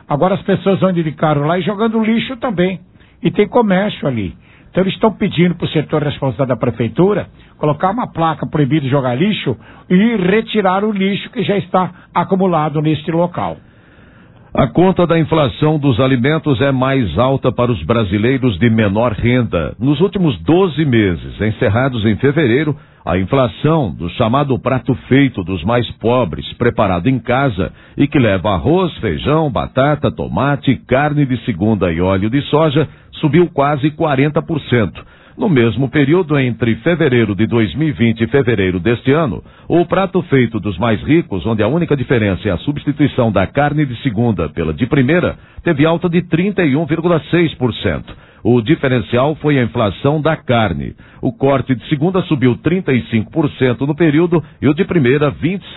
Agora as pessoas vão de carro lá e jogando lixo também. E tem comércio ali. Então eles estão pedindo para o setor responsável da prefeitura colocar uma placa proibido jogar lixo e retirar o lixo que já está acumulado neste local. A conta da inflação dos alimentos é mais alta para os brasileiros de menor renda. Nos últimos 12 meses, encerrados em fevereiro, a inflação do chamado prato feito dos mais pobres, preparado em casa e que leva arroz, feijão, batata, tomate, carne de segunda e óleo de soja, subiu quase 40%. No mesmo período, entre fevereiro de 2020 e fevereiro deste ano, o prato feito dos mais ricos, onde a única diferença é a substituição da carne de segunda pela de primeira, teve alta de 31,6%. O diferencial foi a inflação da carne. O corte de segunda subiu 35% no período e o de primeira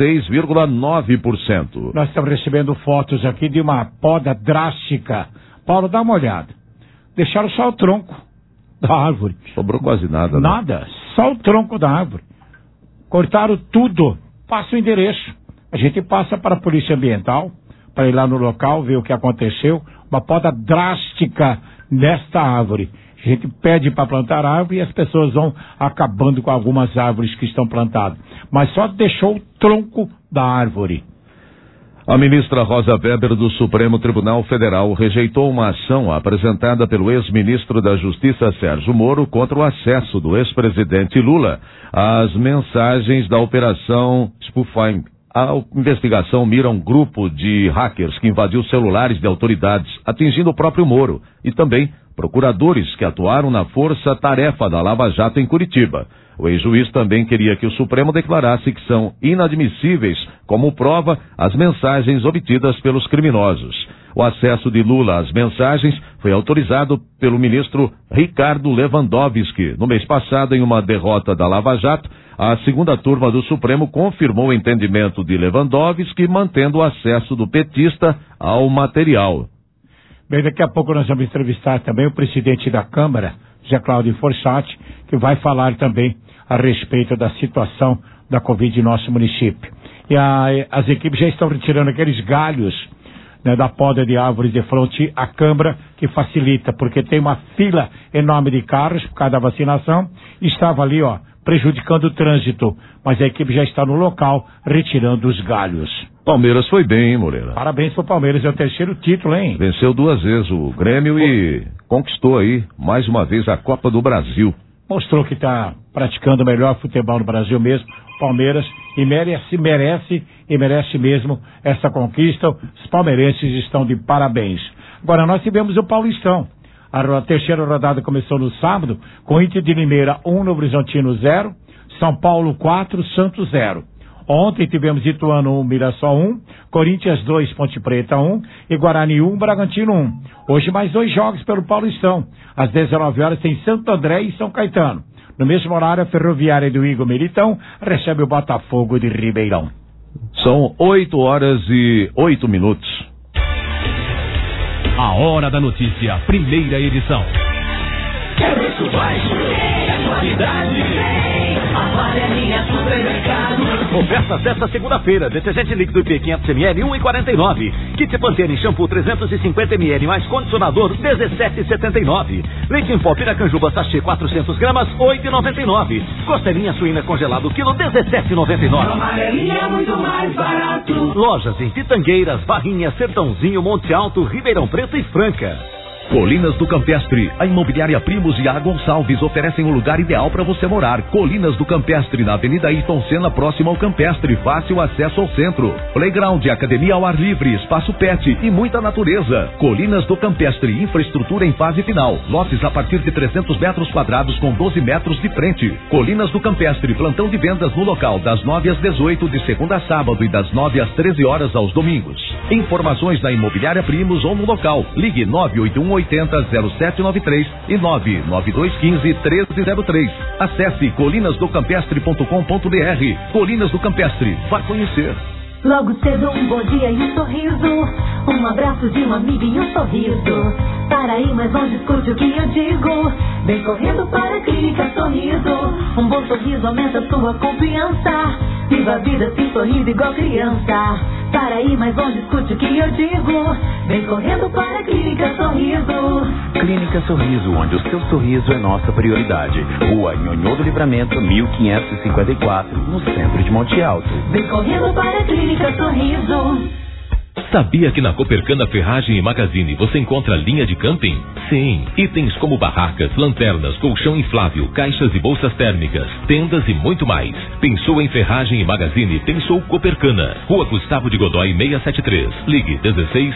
26,9%. Nós estamos recebendo fotos aqui de uma poda drástica. Paulo, dá uma olhada. Deixaram só o tronco da árvore. Sobrou quase nada, né? Nada, só o tronco da árvore. Cortaram tudo. Passa o endereço. A gente passa para a Polícia Ambiental, para ir lá no local, ver o que aconteceu. Uma poda drástica nesta árvore. A gente pede para plantar árvore e as pessoas vão acabando com algumas árvores que estão plantadas. Mas só deixou o tronco da árvore. A ministra Rosa Weber do Supremo Tribunal Federal rejeitou uma ação apresentada pelo ex-ministro da Justiça Sérgio Moro contra o acesso do ex-presidente Lula às mensagens da Operação Spoofing. A investigação mira um grupo de hackers que invadiu celulares de autoridades, atingindo o próprio Moro, e também procuradores que atuaram na força-tarefa da Lava Jato em Curitiba. O ex-juiz também queria que o Supremo declarasse que são inadmissíveis como prova as mensagens obtidas pelos criminosos. O acesso de Lula às mensagens foi autorizado pelo ministro Ricardo Lewandowski. No mês passado, em uma derrota da Lava Jato, a segunda turma do Supremo confirmou o entendimento de Lewandowski, mantendo o acesso do petista ao material. Bem, daqui a pouco nós vamos entrevistar também o presidente da Câmara, José Cláudio Forssati, que vai falar também a respeito da situação da Covid em nosso município. E as equipes já estão retirando aqueles galhos, né, da poda de árvores de frente à Câmara, que facilita, porque tem uma fila enorme de carros por causa da vacinação, e estava ali, prejudicando o trânsito, mas a equipe já está no local retirando os galhos. Palmeiras foi bem, hein, Moreira? Parabéns pro Palmeiras, é o terceiro título, hein? Venceu 2 vezes o Grêmio e conquistou aí, mais uma vez, a Copa do Brasil. Mostrou que está praticando o melhor futebol no Brasil mesmo, Palmeiras, e merece mesmo essa conquista. Os palmeirenses estão de parabéns. Agora, nós tivemos o Paulistão. A terceira rodada começou no sábado, com Inter de Limeira 1, Novo Horizontino 0, São Paulo 4, Santos 0. Ontem tivemos Ituano 1, Mirassol 1, Corinthians 2, Ponte Preta 1 e Guarani 1, Bragantino 1. Hoje mais 2 jogos pelo Paulistão. Às 19 horas tem Santo André e São Caetano. No mesmo horário, a Ferroviária do Igor Militão recebe o Botafogo de Ribeirão. São 8h08. A Hora da Notícia, primeira edição. É preço baixo, é qualidade. Amarelinha Supermercado. Ofertas desta segunda-feira: detergente líquido IP 500ml 1,49. Kit Pantene shampoo 350ml mais condicionador 17,79. Leite em pó Piracanjuba sachê 400 gramas 8,99. Costelinha suína congelado quilo 17,99. Amarelinha é muito mais barato. Lojas em Pitangueiras, Barrinha, Sertãozinho, Monte Alto, Ribeirão Preto e Franca. Colinas do Campestre, a imobiliária Primos e a Gonçalves oferecem um lugar ideal para você morar. Colinas do Campestre, na Avenida Ayrton Senna, próximo ao Campestre, fácil acesso ao centro. Playground, academia ao ar livre, espaço pet e muita natureza. Colinas do Campestre, infraestrutura em fase final. Lotes a partir de 300 metros quadrados com 12 metros de frente. Colinas do Campestre, plantão de vendas no local das 9 às 18 de segunda a sábado e das 9 às 13 horas aos domingos. Informações na imobiliária Primos ou no local. Ligue 981800793 e 992151303. Acesse colinasdocampestre.com.br. Colinas do Campestre, vá conhecer. Logo cedo um bom dia e um sorriso, um abraço de um amigo e um sorriso. Para ir mais longe, escute o que eu digo. Vem correndo para a Clínica Sorriso. Um bom sorriso aumenta sua confiança. Viva a vida assim sorrindo igual criança. Para aí, mais longe, escute o que eu digo. Vem correndo para a Clínica Sorriso. Clínica Sorriso, onde o seu sorriso é nossa prioridade. Rua Nhonhô do Livramento, 1554, no centro de Monte Alto. Vem correndo para a Clínica Sorriso. Sabia que na Copercana Ferragem e Magazine você encontra linha de camping? Sim, itens como barracas, lanternas, colchão inflável, caixas e bolsas térmicas, tendas e muito mais. Pensou em ferragem e magazine? Pensou Copercana. Rua Gustavo de Godoy 673. Ligue 16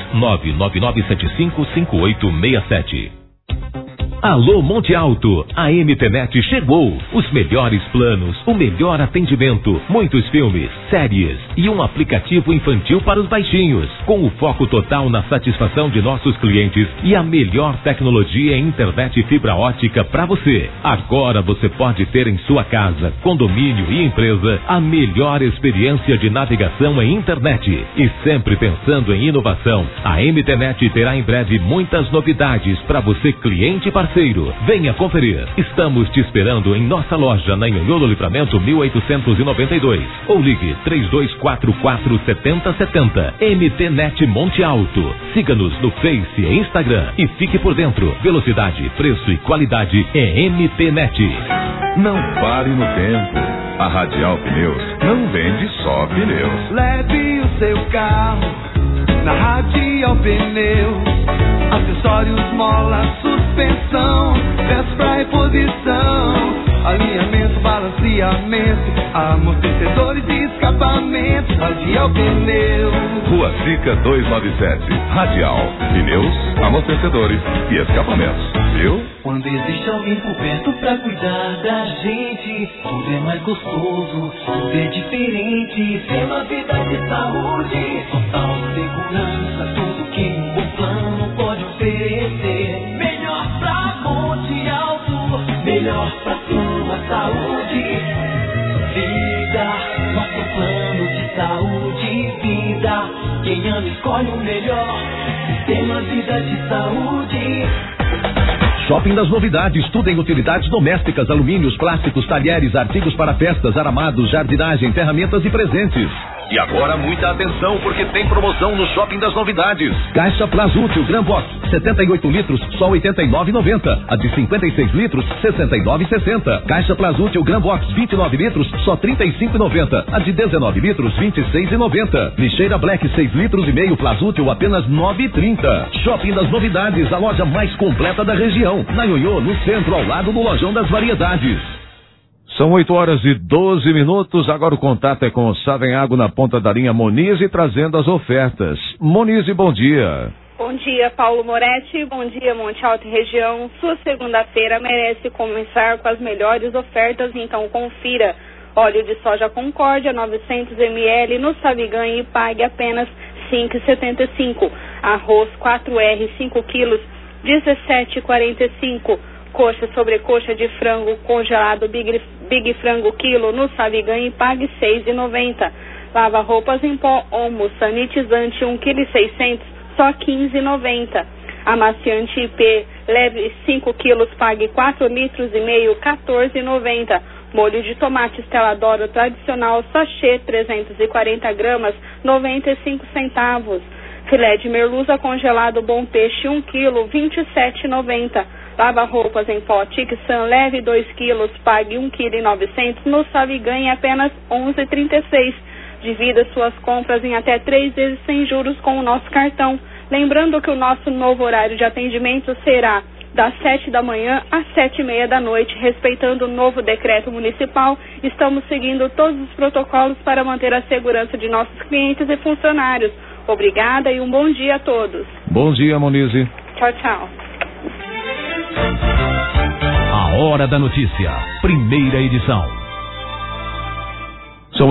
99975 5867. Alô Monte Alto, a MTNet chegou. Os melhores planos, o melhor atendimento, muitos filmes, séries e um aplicativo infantil para os baixinhos, com o foco total na satisfação de nossos clientes e a melhor tecnologia em internet e fibra ótica para você. Agora você pode ter em sua casa, condomínio e empresa a melhor experiência de navegação em internet. E sempre pensando em inovação, a MTNet terá em breve muitas novidades para você, cliente e parceiro. Venha conferir. Estamos te esperando em nossa loja na Nhonhô do Livramento 1892 ou ligue 3244 7070. MTNet Monte Alto. Siga-nos no Face e Instagram e fique por dentro. Velocidade, preço e qualidade é MTNet. Não pare no tempo. A Radial Pneus não vende só pneus. Leve o seu carro na Radial Pneus. Acessórios, mola, suspensão, peças pra reposição, alinhamento, balanceamento, amortecedores e escapamentos. Radial Pneus. Rua Sica 297. Radial Pneus, amortecedores e escapamentos. Viu? Quando existe alguém por perto pra cuidar da gente, tudo é mais gostoso, tudo é diferente. Tem uma vida de saúde, total segurança, tudo que um bom plano pode oferecer. Melhor pra Monte Alto, melhor pra sua saúde. Vida, nosso plano de saúde e vida. Quem ama escolhe o melhor, Sistema Vida de Saúde. Shopping das Novidades, tudo em utilidades domésticas, alumínios, plásticos, talheres, artigos para festas, aramados, jardinagem, ferramentas e presentes. E agora muita atenção, porque tem promoção no Shopping das Novidades. Caixa Plazútil Gran Box, 78 litros, só R$ 89,90. A de 56 litros, R$ 69,60. Caixa Plazútil Gran Box, 29 litros, só R$ 35,90. A de 19 litros, R$ 26,90. Lixeira Black, 6 litros e meio, Plazútil, apenas R$ 9,30. Shopping das Novidades, a loja mais completa da região. Na Nhonhô, no centro, ao lado do Lojão das Variedades. São 8h12. Agora o contato é com o Savenhago na ponta da linha Monize, trazendo as ofertas. Monize, bom dia. Bom dia, Paulo Moretti. Bom dia, Monte Alto e região. Sua segunda-feira merece começar com as melhores ofertas, então confira. Óleo de soja Concórdia, 900 ml no Savigan e pague apenas R$ 5,75. Arroz 4R, 5 quilos, R$ 17,45. Coxa sobrecoxa de frango congelado Big Frango quilo no Savigan e pague R$ 6,90. Lava roupas em pó Omo sanitizante 1,6 kg, só R$ 15,90. Amaciante IP leve 5 quilos, pague 4 litros e meio, R$ 14,90. Molho de tomate Stella D'Oro tradicional sachê 340 gramas, 95 centavos. Filé de merluza congelado Bom Peixe 1 quilo, R$ 27,90. Lava roupas em pó Tixan leve 2 quilos, pague 1,9 kg no Savigan em apenas R$ 11,36. Divida suas compras em até 3 vezes sem juros com o nosso cartão. Lembrando que o nosso novo horário de atendimento será das 7 da manhã às 7h30 da noite, respeitando o novo decreto municipal. Estamos seguindo todos os protocolos para manter a segurança de nossos clientes e funcionários. Obrigada e um bom dia a todos. Bom dia, Monize. Tchau, tchau. A Hora da Notícia, primeira edição. São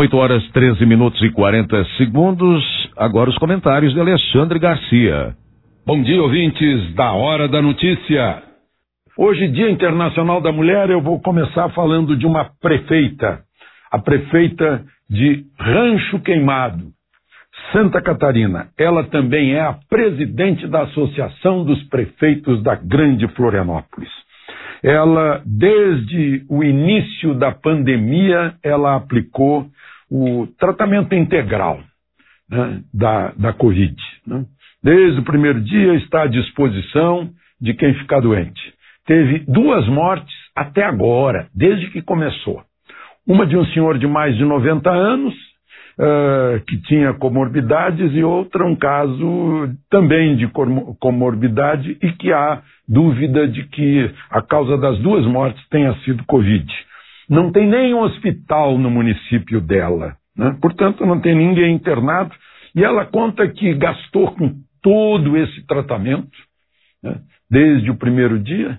8h13:40. Agora os comentários de Alexandre Garcia. Bom dia, ouvintes da Hora da Notícia. Hoje, Dia Internacional da Mulher, eu vou começar falando de uma prefeita. A prefeita de Rancho Queimado, Santa Catarina. Ela também é a presidente da Associação dos Prefeitos da Grande Florianópolis. Ela, desde o início da pandemia, ela aplicou o tratamento integral, né, da Covid. Né? Desde o primeiro dia está à disposição de quem ficar doente. Teve 2 mortes até agora, desde que começou. Uma de um senhor de mais de 90 anos, que tinha comorbidades, e outra um caso também de comorbidade e que há dúvida de que a causa das 2 mortes tenha sido Covid. Não tem nenhum hospital no município dela, né? Portanto, não tem ninguém internado, e ela conta que gastou com todo esse tratamento, né, desde o primeiro dia,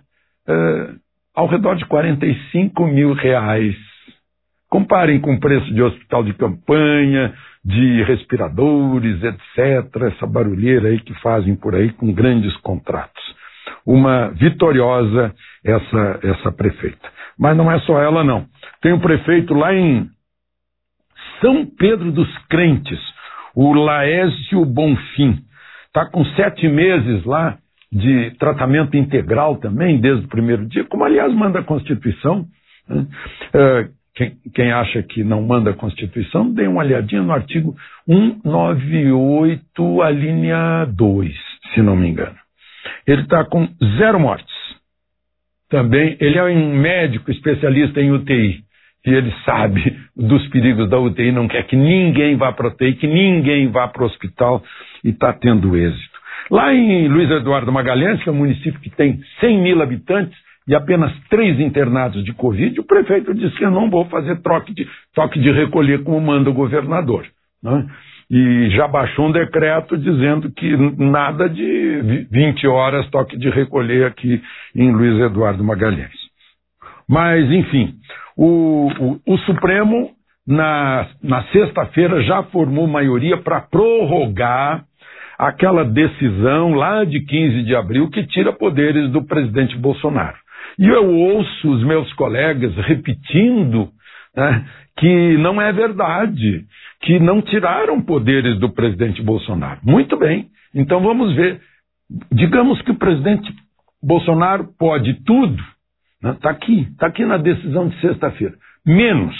ao redor de R$45 mil. Comparem com o preço de hospital de campanha, de respiradores, etc., essa barulheira aí que fazem por aí com grandes contratos. Uma vitoriosa essa prefeita. Mas não é só ela, não. Tem um prefeito lá em São Pedro dos Crentes, o Laésio Bonfim. Está com 7 meses lá de tratamento integral também, desde o primeiro dia, como aliás manda a Constituição, né? Quem acha que não manda a Constituição, dê uma olhadinha no artigo 198, a linha 2, se não me engano. Ele está com 0 mortes. Também, ele é um médico especialista em UTI, e ele sabe dos perigos da UTI, não quer que ninguém vá para a UTI, que ninguém vá para o hospital, e está tendo êxito. Lá em Luiz Eduardo Magalhães, que é um município que tem 100 mil habitantes, e apenas 3 internados de Covid, o prefeito disse que eu não vou fazer toque de recolher como manda o governador, né? E já baixou um decreto dizendo que nada de 20 horas toque de recolher aqui em Luiz Eduardo Magalhães. Mas, enfim, o Supremo, na sexta-feira, já formou maioria para prorrogar aquela decisão lá de 15 de abril que tira poderes do presidente Bolsonaro. E eu ouço os meus colegas repetindo, né, que não é verdade, que não tiraram poderes do presidente Bolsonaro. Muito bem, então vamos ver. Digamos que o presidente Bolsonaro pode tudo, né? Tá aqui na decisão de sexta-feira. Menos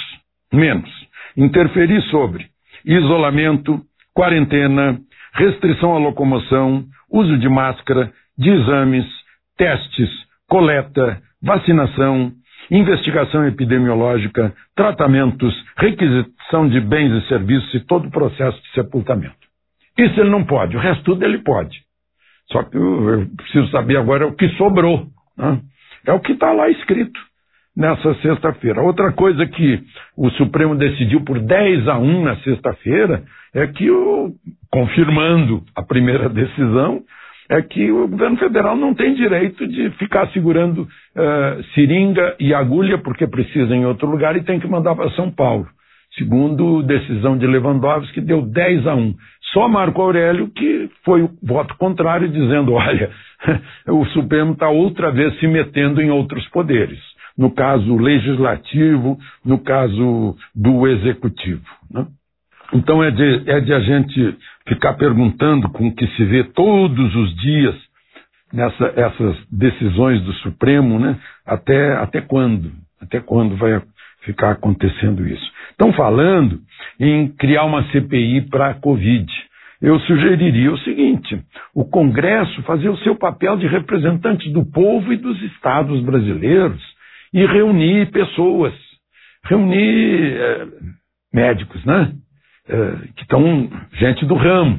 interferir sobre isolamento, quarentena, restrição à locomoção, uso de máscara, de exames, testes, coleta, vacinação, investigação epidemiológica, tratamentos, requisição de bens e serviços e todo o processo de sepultamento. Isso ele não pode, o resto tudo ele pode. Só que eu preciso saber agora o que sobrou, né? É o que está lá escrito nessa sexta-feira. Outra coisa que o Supremo decidiu por 10-1 na sexta-feira é que, confirmando a primeira decisão, é que o governo federal não tem direito de ficar segurando seringa e agulha porque precisa em outro lugar e tem que mandar para São Paulo. Segundo decisão de Lewandowski, que deu 10-1. Só Marco Aurélio que foi o voto contrário, dizendo, olha, o Supremo está outra vez se metendo em outros poderes. No caso legislativo, no caso do executivo, né? Então é de a gente ficar perguntando com o que se vê todos os dias essas decisões do Supremo, né? Até quando? Até quando vai ficar acontecendo isso? Estão falando em criar uma CPI para a Covid. Eu sugeriria o seguinte: o Congresso fazer o seu papel de representante do povo e dos estados brasileiros e reunir pessoas, reunir médicos, né? Que estão gente do ramo,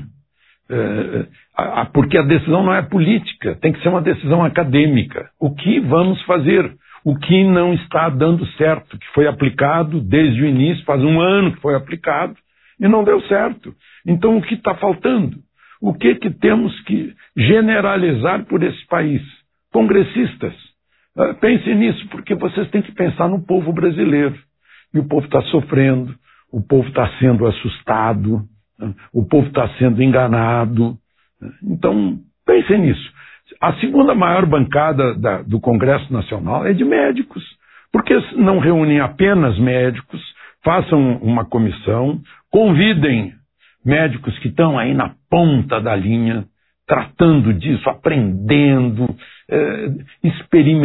porque a decisão não é política, tem que ser uma decisão acadêmica. O que vamos fazer? O que não está dando certo, que foi aplicado desde o início, faz 1 ano que foi aplicado e não deu certo. Então o que está faltando? O que temos que generalizar por esse país? Congressistas, pensem nisso, porque vocês têm que pensar no povo brasileiro. E o povo está sofrendo, o povo está sendo assustado, o povo está sendo enganado. Então, pensem nisso. A segunda maior bancada do Congresso Nacional é de médicos. Por que não reúnem apenas médicos, façam uma comissão, convidem médicos que estão aí na ponta da linha, tratando disso, aprendendo,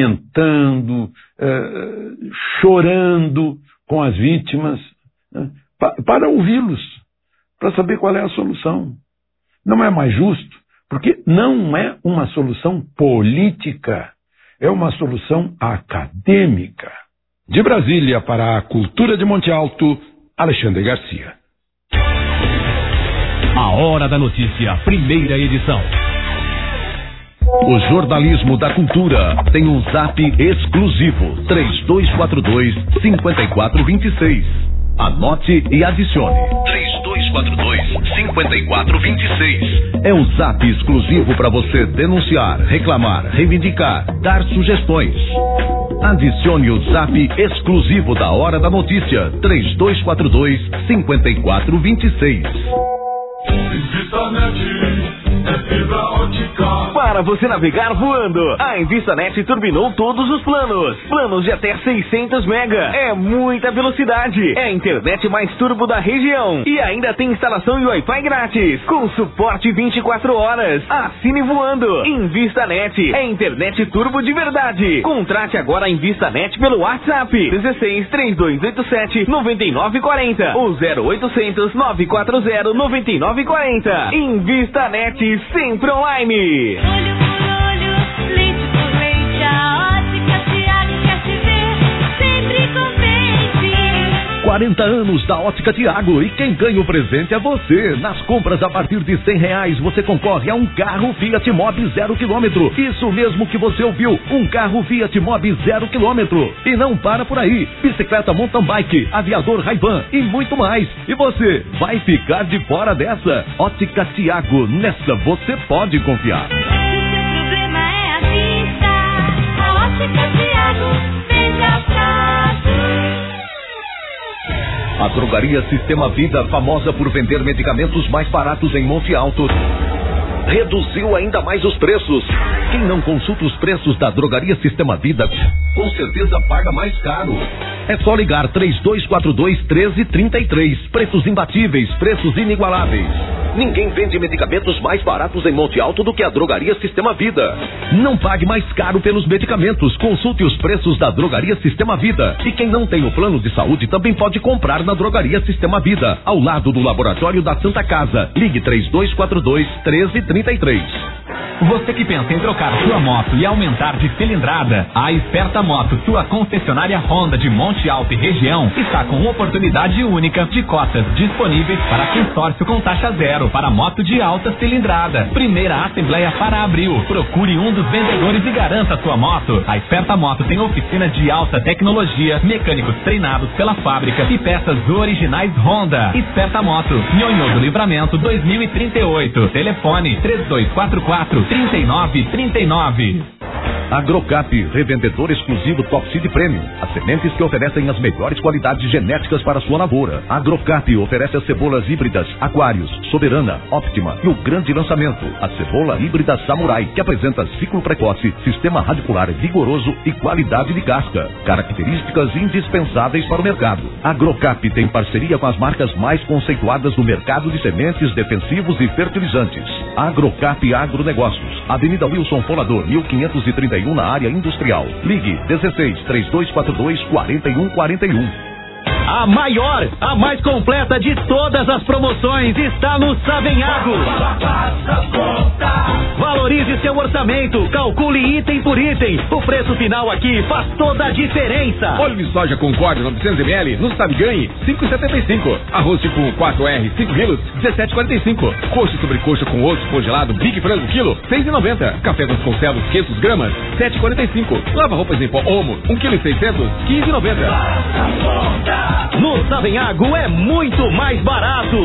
experimentando, chorando com as vítimas, para ouvi-los, para saber qual é a solução. Não é mais justo, porque não é uma solução política, é uma solução acadêmica. De Brasília para a Cultura de Monte Alto, Alexandre Garcia. A Hora da Notícia, primeira edição. O jornalismo da cultura tem um zap exclusivo, 3242-5426. Anote e adicione. 3242-5426. É o zap exclusivo para você denunciar, reclamar, reivindicar, dar sugestões. Adicione o zap exclusivo da Hora da Notícia, 3242-5426. Para você navegar voando, a InvistaNet turbinou todos os planos. Planos de até 600 mega. É muita velocidade. É a internet mais turbo da região. E ainda tem instalação e Wi-Fi grátis. Com suporte 24 horas. Assine voando. InvistaNet. É internet turbo de verdade. Contrate agora a InvistaNet pelo WhatsApp. 16 3287 9940 ou 0800 940 9940. InvistaNet sempre online. Olho por olho, leite por leite, a Ótica Tiago quer te ver sempre contente. 40 anos da Ótica Tiago e quem ganha o presente é você. Nas compras a partir de R$100 você concorre a um carro Fiat Mobi 0 km. Isso mesmo que você ouviu, um carro Fiat Mobi 0 km. E não para por aí, bicicleta mountain bike, aviador Ray-Ban e muito mais. E você vai ficar de fora dessa? Ótica Tiago, nessa você pode confiar. O seu problema é a vista, a Ótica Tiago veja fácil. A Drogaria Sistema Vida, famosa por vender medicamentos mais baratos em Monte Alto, reduziu ainda mais os preços. Quem não consulta os preços da Drogaria Sistema Vida, com certeza paga mais caro. É só ligar 3242-1333. Preços imbatíveis, preços inigualáveis. Ninguém vende medicamentos mais baratos em Monte Alto do que a Drogaria Sistema Vida. Não pague mais caro pelos medicamentos. Consulte os preços da Drogaria Sistema Vida. E quem não tem o plano de saúde também pode comprar na Drogaria Sistema Vida, ao lado do Laboratório da Santa Casa. Ligue 3242-1333. Você que pensa em trocar sua moto e aumentar de cilindrada, a Esperta Moto, sua concessionária Honda de Monte Alto e região, está com oportunidade única de cotas disponíveis para consórcio com taxa zero para moto de alta cilindrada. Primeira assembleia para abril. Procure um dos vendedores e garanta sua moto. A Esperta Moto tem oficina de alta tecnologia, mecânicos treinados pela fábrica e peças originais Honda. Esperta Moto, Nhonhô do Livramento 2038. Telefone 3244-3939. Agrocap, revendedor exclusivo Top Seed Premium. As sementes que oferecem as melhores qualidades genéticas para sua lavoura. Agrocap oferece as cebolas híbridas Aquários, Soberana, Optima e o grande lançamento, a cebola híbrida Samurai, que apresenta ciclo precoce, sistema radicular vigoroso e qualidade de casca. Características indispensáveis para o mercado. Agrocap tem parceria com as marcas mais conceituadas do mercado de sementes, defensivos e fertilizantes. Agrocap Agronegócios, Avenida Wilson Folador, 1531, na área industrial. Ligue 16 3242 4141. A maior, a mais completa de todas as promoções está no Savenhago. Valorize seu orçamento, calcule item por item. O preço final aqui faz toda a diferença. Óleo de soja Concórdia 900ml no Sabe Ganhe, 5,75. Arroz tipo 4R 5 quilos, 17,45. Coxa e sobrecoxa com osso congelado Big Frango quilo, 6,90. Café com conservas 500 gramas, 7,45. Lava roupas em pó Omo, 1,6 kg, 15,90. No Savenhago é muito mais barato.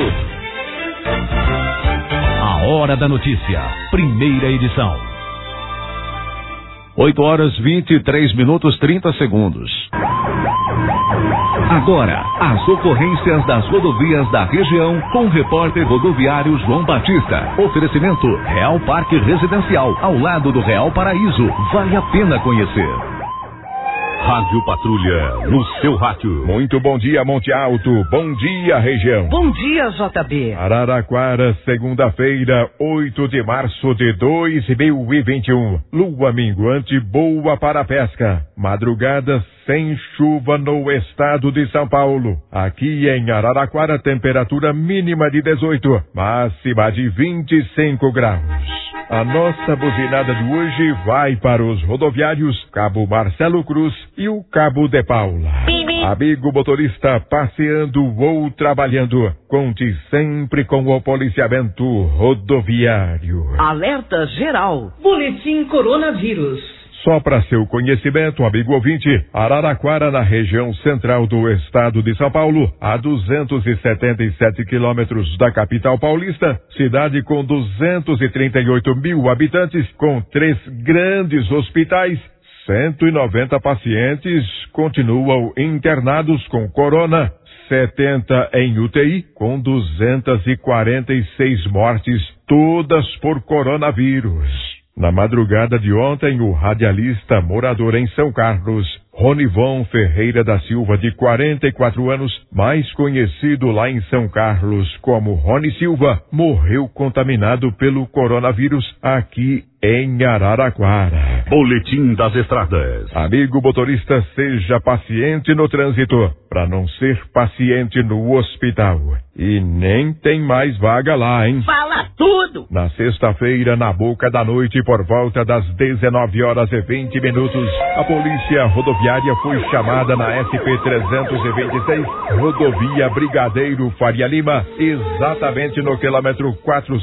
A Hora da Notícia, primeira edição. 8h23:30. Agora, as ocorrências das rodovias da região com o repórter rodoviário João Batista. Oferecimento Real Parque Residencial, ao lado do Real Paraíso. Vale a pena conhecer. Rádio Patrulha, no seu rádio. Muito bom dia, Monte Alto. Bom dia, região. Bom dia, JB. Araraquara, segunda-feira, 8 de março de 2021. Lua minguante boa para a pesca. Madrugada sem chuva no estado de São Paulo. Aqui em Araraquara, temperatura mínima de 18, máxima de 25 graus. A nossa buzinada de hoje vai para os rodoviários Cabo Marcelo Cruz e o Cabo de Paula. Amigo motorista, passeando ou trabalhando, conte sempre com o policiamento rodoviário. Alerta geral. Boletim Coronavírus. Só para seu conhecimento, amigo ouvinte, Araraquara, na região central do estado de São Paulo, a 277 quilômetros da capital paulista, cidade com 238 mil habitantes, com 3 grandes hospitais, 190 pacientes continuam internados com corona, 70 em UTI, com 246 mortes, todas por coronavírus. Na madrugada de ontem, o radialista morador em São Carlos, Ronivon Ferreira da Silva, de 44 anos, mais conhecido lá em São Carlos como Rony Silva, morreu contaminado pelo coronavírus aqui em Araraquara. Boletim das Estradas. Amigo motorista, seja paciente no trânsito, para não ser paciente no hospital. E nem tem mais vaga lá, hein? Fala tudo! Na sexta-feira, na boca da noite, por volta das 19h20, a polícia rodoviária foi chamada na SP-326, rodovia Brigadeiro Faria Lima, exatamente no quilômetro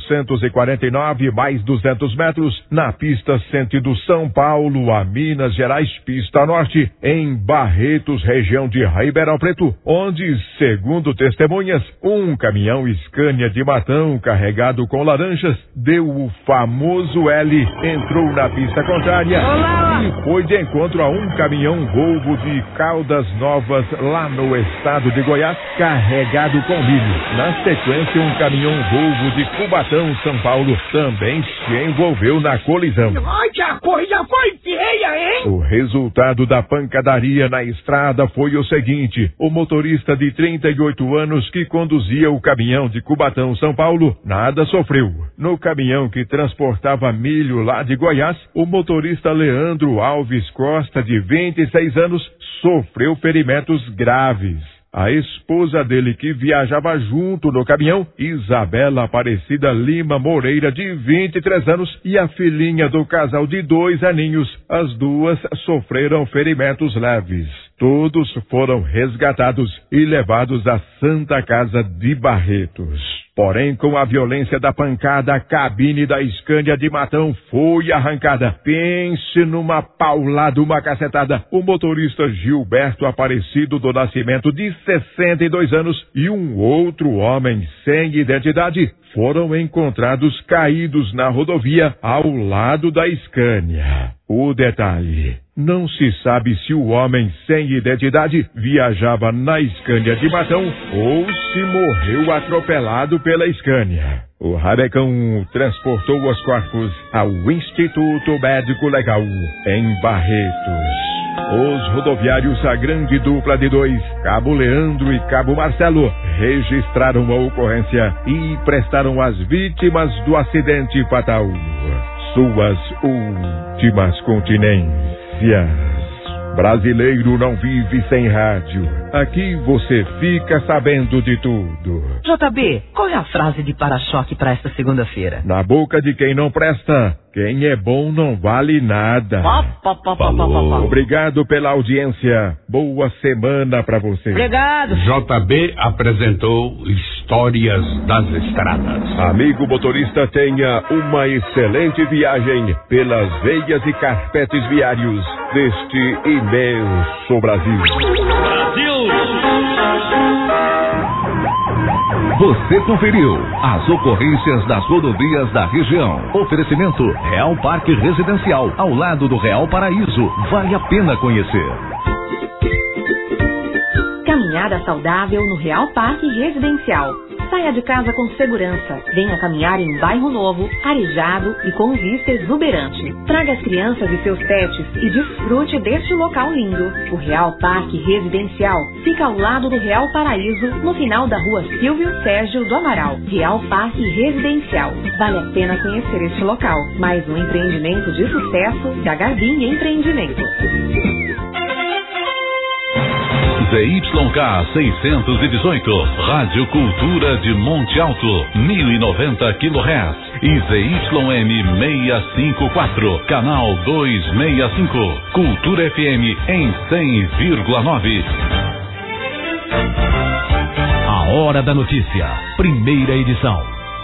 449, mais 200 metros, na pista sentido São Paulo a Minas Gerais, pista norte, em Barretos, região de Ribeirão Preto, onde, segundo testemunhas, um caminhão Scania de Matão carregado com laranjas deu o famoso L, entrou na pista contrária e foi de encontro a um caminhão Volvo de Caldas Novas lá no estado de Goiás, carregado com milho. Na sequência, um caminhão Volvo de Cubatão, São Paulo, também se envolveu na colisão. Ai, a coisa foi feia, hein? O resultado da pancadaria na estrada foi o seguinte: o motorista de 38 anos que conduzia o caminhão de Cubatão, São Paulo, nada sofreu. No caminhão que transportava milho lá de Goiás, o motorista Leandro Alves Costa, de 26 anos, sofreu ferimentos graves. A esposa dele, que viajava junto no caminhão, Isabela Aparecida Lima Moreira, de 23 anos, e a filhinha do casal de 2 aninhos, as duas sofreram ferimentos leves. Todos foram resgatados e levados à Santa Casa de Barretos. Porém, com a violência da pancada, a cabine da Scania de Matão foi arrancada. Pense numa paulada, uma cacetada. O motorista Gilberto Aparecido do Nascimento, de 62 anos, e um outro homem sem identidade foram encontrados caídos na rodovia ao lado da Scania. O detalhe: não se sabe se o homem sem identidade viajava na Scania de Matão ou se morreu atropelado pela Scania. O Rabecão transportou os corpos ao Instituto Médico Legal em Barretos. Os rodoviários, a grande dupla de 2, Cabo Leandro e Cabo Marcelo, registraram a ocorrência e prestaram às vítimas do acidente fatal suas últimas continências. Brasileiro não vive sem rádio. Aqui você fica sabendo de tudo. JB, qual é a frase de para-choque para esta segunda-feira? Na boca de quem não presta, quem é bom não vale nada. Obrigado pela audiência. Boa semana pra você. Obrigado. JB apresentou Histórias das Estradas. Amigo motorista, tenha uma excelente viagem pelas veias e carpetes viários deste imenso Brasil. Você conferiu as ocorrências das rodovias da região. Oferecimento Real Parque Residencial, ao lado do Real Paraíso. Vale a pena conhecer. Caminhada saudável no Real Parque Residencial. Saia de casa com segurança. Venha caminhar em um bairro novo, arejado e com vista exuberante. Traga as crianças e seus pets e desfrute deste local lindo. O Real Parque Residencial fica ao lado do Real Paraíso, no final da rua Silvio Sérgio do Amaral. Real Parque Residencial. Vale a pena conhecer este local. Mais um empreendimento de sucesso da Garbim Empreendimento. ZYK 618, Rádio Cultura de Monte Alto, 1090 kHz. E ZYM 654, canal 265, Cultura FM em 100,9. A Hora da Notícia, primeira edição.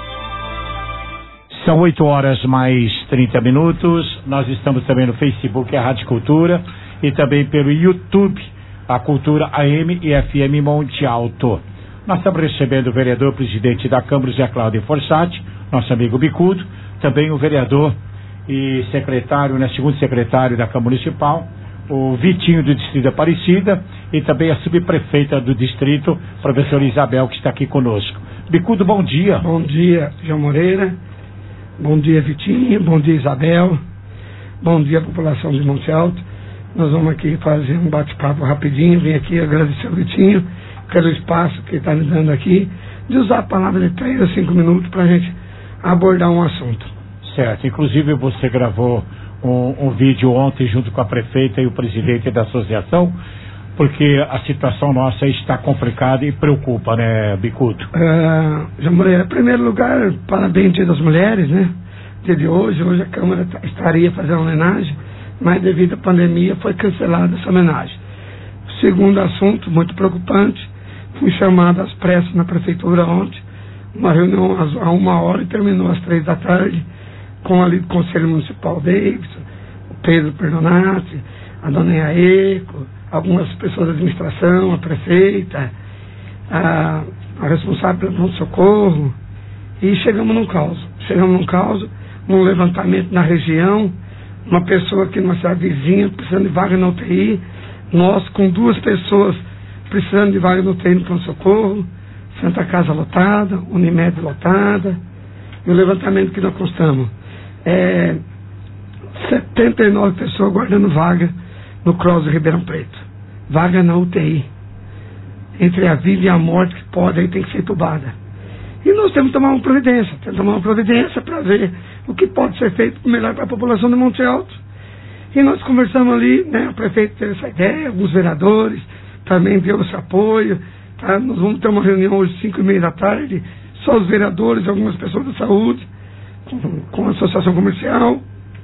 São 8 horas mais 30 minutos. Nós estamos também no Facebook, a Rádio Cultura, e também pelo YouTube, a Cultura AM e FM Monte Alto. Nós estamos recebendo o vereador presidente da Câmara, Zé Cláudio Forsatti, nosso amigo Bicudo, também o vereador e secretário, segundo secretário da Câmara Municipal, o Vitinho do Distrito Aparecida, e também a subprefeita do distrito, professora Isabel, que está aqui conosco. Bicudo, bom dia. Bom dia, João Moreira. Bom dia, Vitinho. Bom dia, Isabel. Bom dia, população de Monte Alto. Nós vamos aqui fazer um bate-papo rapidinho. Vim aqui agradecer ao Vitinho pelo espaço que ele está me dando aqui, de usar a palavra de 3 a 5 minutos para a gente abordar um assunto. Certo. Inclusive você gravou um vídeo ontem junto com a prefeita e o presidente da associação, porque a situação nossa está complicada e preocupa, né, Bicudo? João Moreira, em primeiro lugar, parabéns Dia das Mulheres, né? Dia de hoje a Câmara estaria fazendo homenagem, mas devido à pandemia foi cancelada essa homenagem. Segundo assunto, muito preocupante, fui chamado às pressas na prefeitura ontem, uma reunião a 1h e terminou às 3 da tarde, com ali do Conselho Municipal Davidson, o Pedro Perdonati, a dona Iaeco, algumas pessoas da administração, a prefeita, a responsável pelo pronto-socorro, e chegamos num caos, num levantamento na região, uma pessoa aqui numa cidade vizinha precisando de vaga na UTI, nós com 2 pessoas precisando de vaga no UTI no pronto-socorro, Santa Casa lotada, Unimed lotada, e o levantamento que nós constamos 79 pessoas guardando vaga no CROSS de Ribeirão Preto, vaga na UTI, entre a vida e a morte que pode, aí tem que ser entubada. E nós temos que tomar uma providência, para ver o que pode ser feito melhor para a população de Monte Alto. E nós conversamos ali, né, o prefeito teve essa ideia, alguns vereadores também deu esse apoio, tá? Nós vamos ter uma reunião hoje, 5h30 da tarde, só os vereadores e algumas pessoas da saúde, com a associação comercial,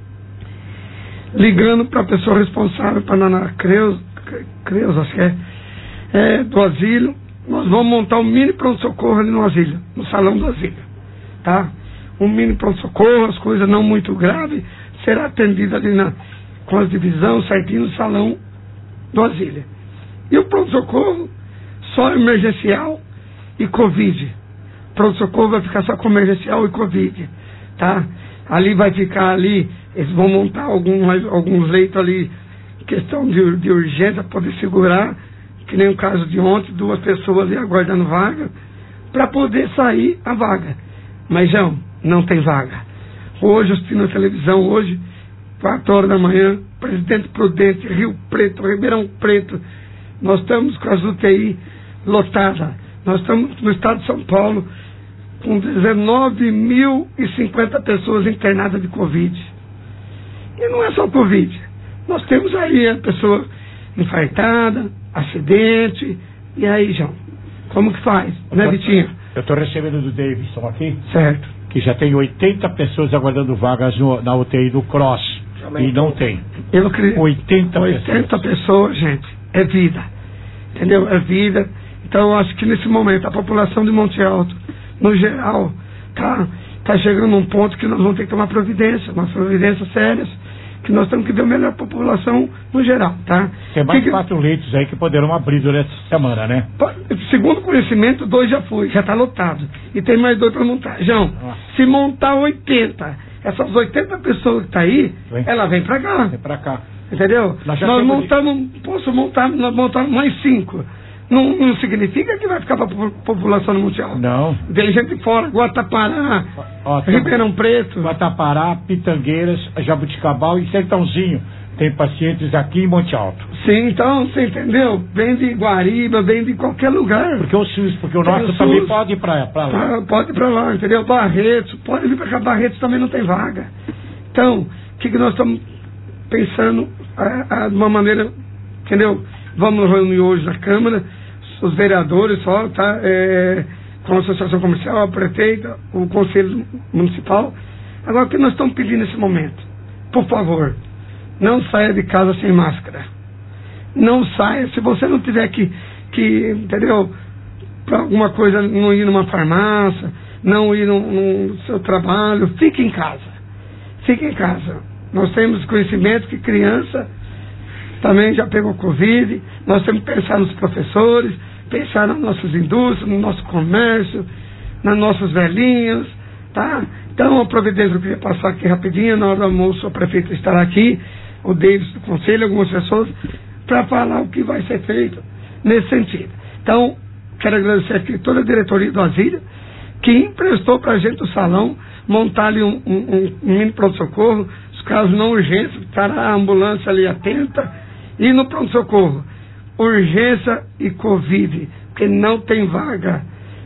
ligando para a pessoa responsável, para a Nana Creus, acho que do asilo. Nós vamos montar um mini pronto-socorro ali no asilo, no salão do asilo, tá? Um mini pronto-socorro, as coisas não muito graves, será atendido ali com as divisões certinho no salão do asilo. E o pronto-socorro só emergencial e Covid. Pronto-socorro vai ficar só com emergencial e Covid, tá? Ali vai ficar ali, eles vão montar alguns leitos ali, questão de urgência, para poder segurar, que nem o caso de ontem, 2 pessoas ali aguardando vaga, para poder sair a vaga. Mas, João, não tem vaga. Hoje, eu assisti na televisão, 4 horas da manhã, Presidente Prudente, Rio Preto, Ribeirão Preto, nós estamos com as UTI lotadas. Nós estamos no estado de São Paulo com 19.050 pessoas internadas de Covid. E não é só Covid. Nós temos aí a pessoa infartada, acidente. E aí, João, como que faz? Né, Vitinho? Eu estou recebendo do Davidson aqui. Certo. Que já tem 80 pessoas aguardando vagas na UTI do CROSS. E não tem. Eu acredito. 80 pessoas, gente. É vida. Entendeu? É vida. Então eu acho que nesse momento a população de Monte Alto, no geral, tá chegando num ponto que nós vamos ter que tomar providências sérias, que nós temos que ver o melhor a população no geral, tá? Tem mais 4 leitos aí que poderão abrir durante essa semana, né? Segundo conhecimento, 2 já está lotado. E tem mais 2 para montar. João, se montar 80, essas 80 pessoas que estão aí, ela vem para cá. Vem para cá. Entendeu? Nós montamos mais 5. Não significa que vai ficar para a população mundial. Não. Tem gente fora, Guatapará, Ribeirão Preto. Guatapará, Pitangueiras, Jabuticabal e Sertãozinho. Tem pacientes aqui em Monte Alto. Sim, então, você entendeu? Vem de Guariba, vem de qualquer lugar. Porque o SUS, porque o nosso também pode ir para lá. Pode ir para lá, entendeu? Barretos, pode vir para cá. Barretos também não tem vaga. Então, o que nós estamos pensando de uma maneira, entendeu? vamos reunir hoje na Câmara, os vereadores só, tá? Com a Associação Comercial, a Prefeita, o Conselho Municipal. Agora, o que nós estamos pedindo nesse momento? Por favor, não saia de casa sem máscara. Não saia, se você não tiver que entendeu? Para alguma coisa, não ir numa farmácia, não ir no seu trabalho, fique em casa. Fique em casa. Nós temos conhecimento que criança também já pegou Covid, nós temos que pensar nos professores, pensar nas nossas indústrias, no nosso comércio, nos nossos velhinhos, tá? Então, a providência que eu queria passar aqui rapidinho, na hora do almoço, a prefeita estará aqui, o Davis do Conselho, algumas pessoas, para falar o que vai ser feito nesse sentido. Então, quero agradecer aqui toda a diretoria do Asília, que emprestou para a gente o salão, montar ali um mini pronto-socorro, os casos não urgentes, estará a ambulância ali atenta, e no pronto-socorro, urgência e Covid, porque não tem vaga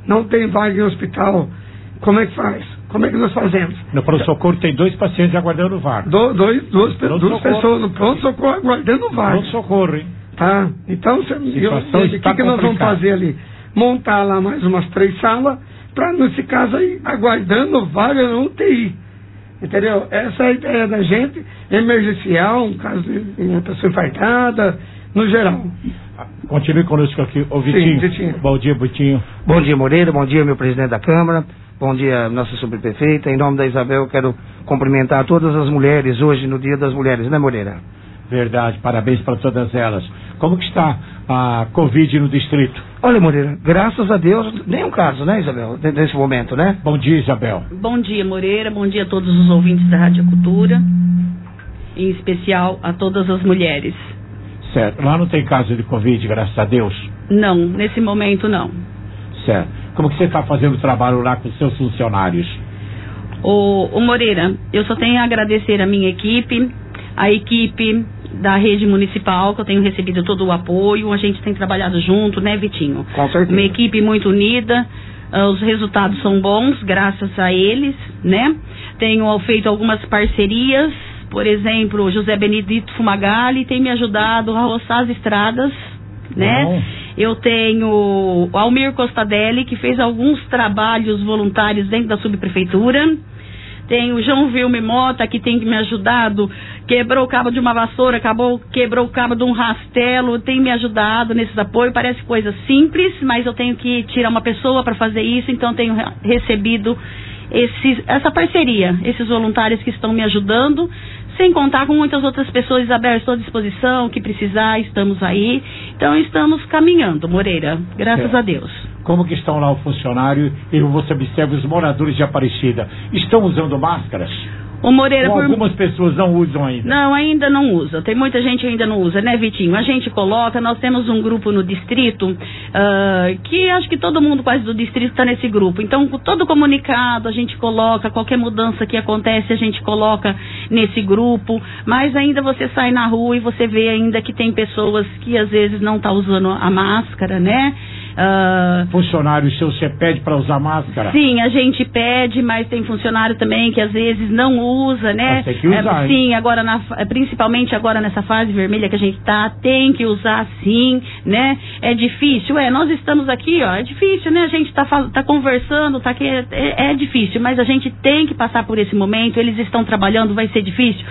em hospital. Como é que faz? Como é que nós fazemos? No pronto-socorro tem 2 pacientes aguardando vaga. Duas pessoas no pronto-socorro aguardando vaga. Pronto-socorro, hein? Tá? Então, o que nós vamos fazer ali? Montar lá mais umas 3 salas, para nesse caso aí, aguardando vaga no UTI. Entendeu? Essa é a ideia da gente, emergencial, um caso de uma pessoa infartada, no geral. Continue conosco aqui, o Vitinho. Sim, Vitinho. Bom dia, Vitinho. Bom dia, Moreira. Bom dia, meu presidente da Câmara. Bom dia, nossa subprefeita. Em nome da Isabel, eu quero cumprimentar todas as mulheres hoje, no Dia das Mulheres, né, Moreira? Verdade, parabéns para todas elas. Como que está a Covid no distrito? Olha, Moreira, graças a Deus, nenhum caso, né, Isabel, nesse momento, né? Bom dia, Isabel. Bom dia, Moreira. Bom dia a todos os ouvintes da Rádio Cultura, em especial a todas as mulheres. Certo. Lá não tem caso de Covid, graças a Deus? Não, nesse momento não. Certo. Como que você está fazendo o trabalho lá com os seus funcionários? Ô Moreira, eu só tenho a agradecer a minha equipe, a equipe da rede municipal, que eu tenho recebido todo o apoio, a gente tem trabalhado junto, né, Vitinho? Com certeza. Uma equipe muito unida, os resultados são bons, graças a eles, né? Tenho feito algumas parcerias, por exemplo, o José Benedito Fumagalli tem me ajudado a roçar as estradas, né? Bom. Eu tenho o Almir Costadelli, que fez alguns trabalhos voluntários dentro da subprefeitura. Tem o João Vilme Mota, que tem me ajudado, quebrou o cabo de uma vassoura, quebrou o cabo de um rastelo, tem me ajudado nesses apoios. Parece coisa simples, mas eu tenho que tirar uma pessoa para fazer isso, então tenho recebido essa parceria, esses voluntários que estão me ajudando, sem contar com muitas outras pessoas. Isabel, estou à disposição, que precisar, estamos aí. Então estamos caminhando, Moreira, graças a Deus. Como que estão lá o funcionário e você observa os moradores de Aparecida? Estão usando máscaras? Ô Moreira, algumas pessoas não usam ainda. Não, ainda não usa. Tem muita gente que ainda não usa, né, Vitinho? A gente coloca, nós temos um grupo no distrito, que acho que todo mundo quase do distrito está nesse grupo. Então, todo comunicado a gente coloca, qualquer mudança que acontece a gente coloca nesse grupo, mas ainda você sai na rua e você vê ainda que tem pessoas que às vezes não estão usando a máscara, né? Funcionário seu, você pede para usar máscara? Sim, a gente pede, mas tem funcionário também que às vezes não usa, né? Tem que usar, sim, agora principalmente agora nessa fase vermelha que a gente tá, tem que usar sim, né? É difícil, nós estamos aqui, ó, é difícil, né? A gente tá conversando, tá aqui, é difícil, mas a gente tem que passar por esse momento. Eles estão trabalhando, vai ser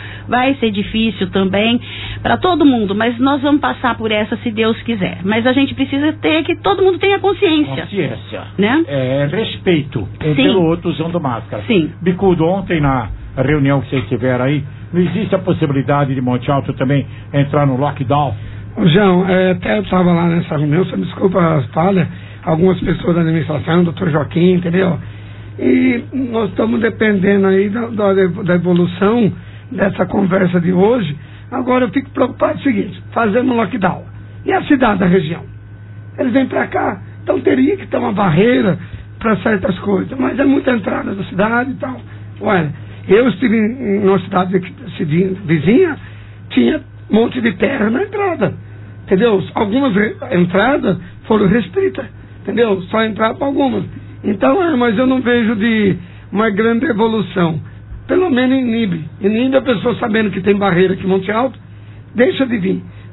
difícil também para todo mundo, mas nós vamos passar por essa se Deus quiser. Mas a gente precisa ter que todo mundo tenha consciência, né? Respeito pelo outro usando máscara. Sim. Bicudo, ontem na reunião que vocês tiveram aí, não existe a possibilidade de Monte Alto também entrar no lockdown? João, até eu estava lá nessa reunião, você me desculpa as falhas, algumas pessoas da administração, doutor Joaquim, entendeu? E nós estamos dependendo aí da evolução dessa conversa de hoje. Agora eu fico preocupado com o seguinte, fazendo um lockdown. E a cidade da região? Eles vêm para cá, então teria que ter uma barreira para certas coisas, mas é muita entrada da cidade e tal. Olha, eu estive em uma cidade vizinha, tinha um monte de terra na entrada, entendeu? Algumas entradas foram restritas, entendeu? Só entrar para algumas. Então, mas eu não vejo de uma grande evolução. Pelo menos inibe a pessoa sabendo que tem barreira aqui em Monte Alto, deixa de vir.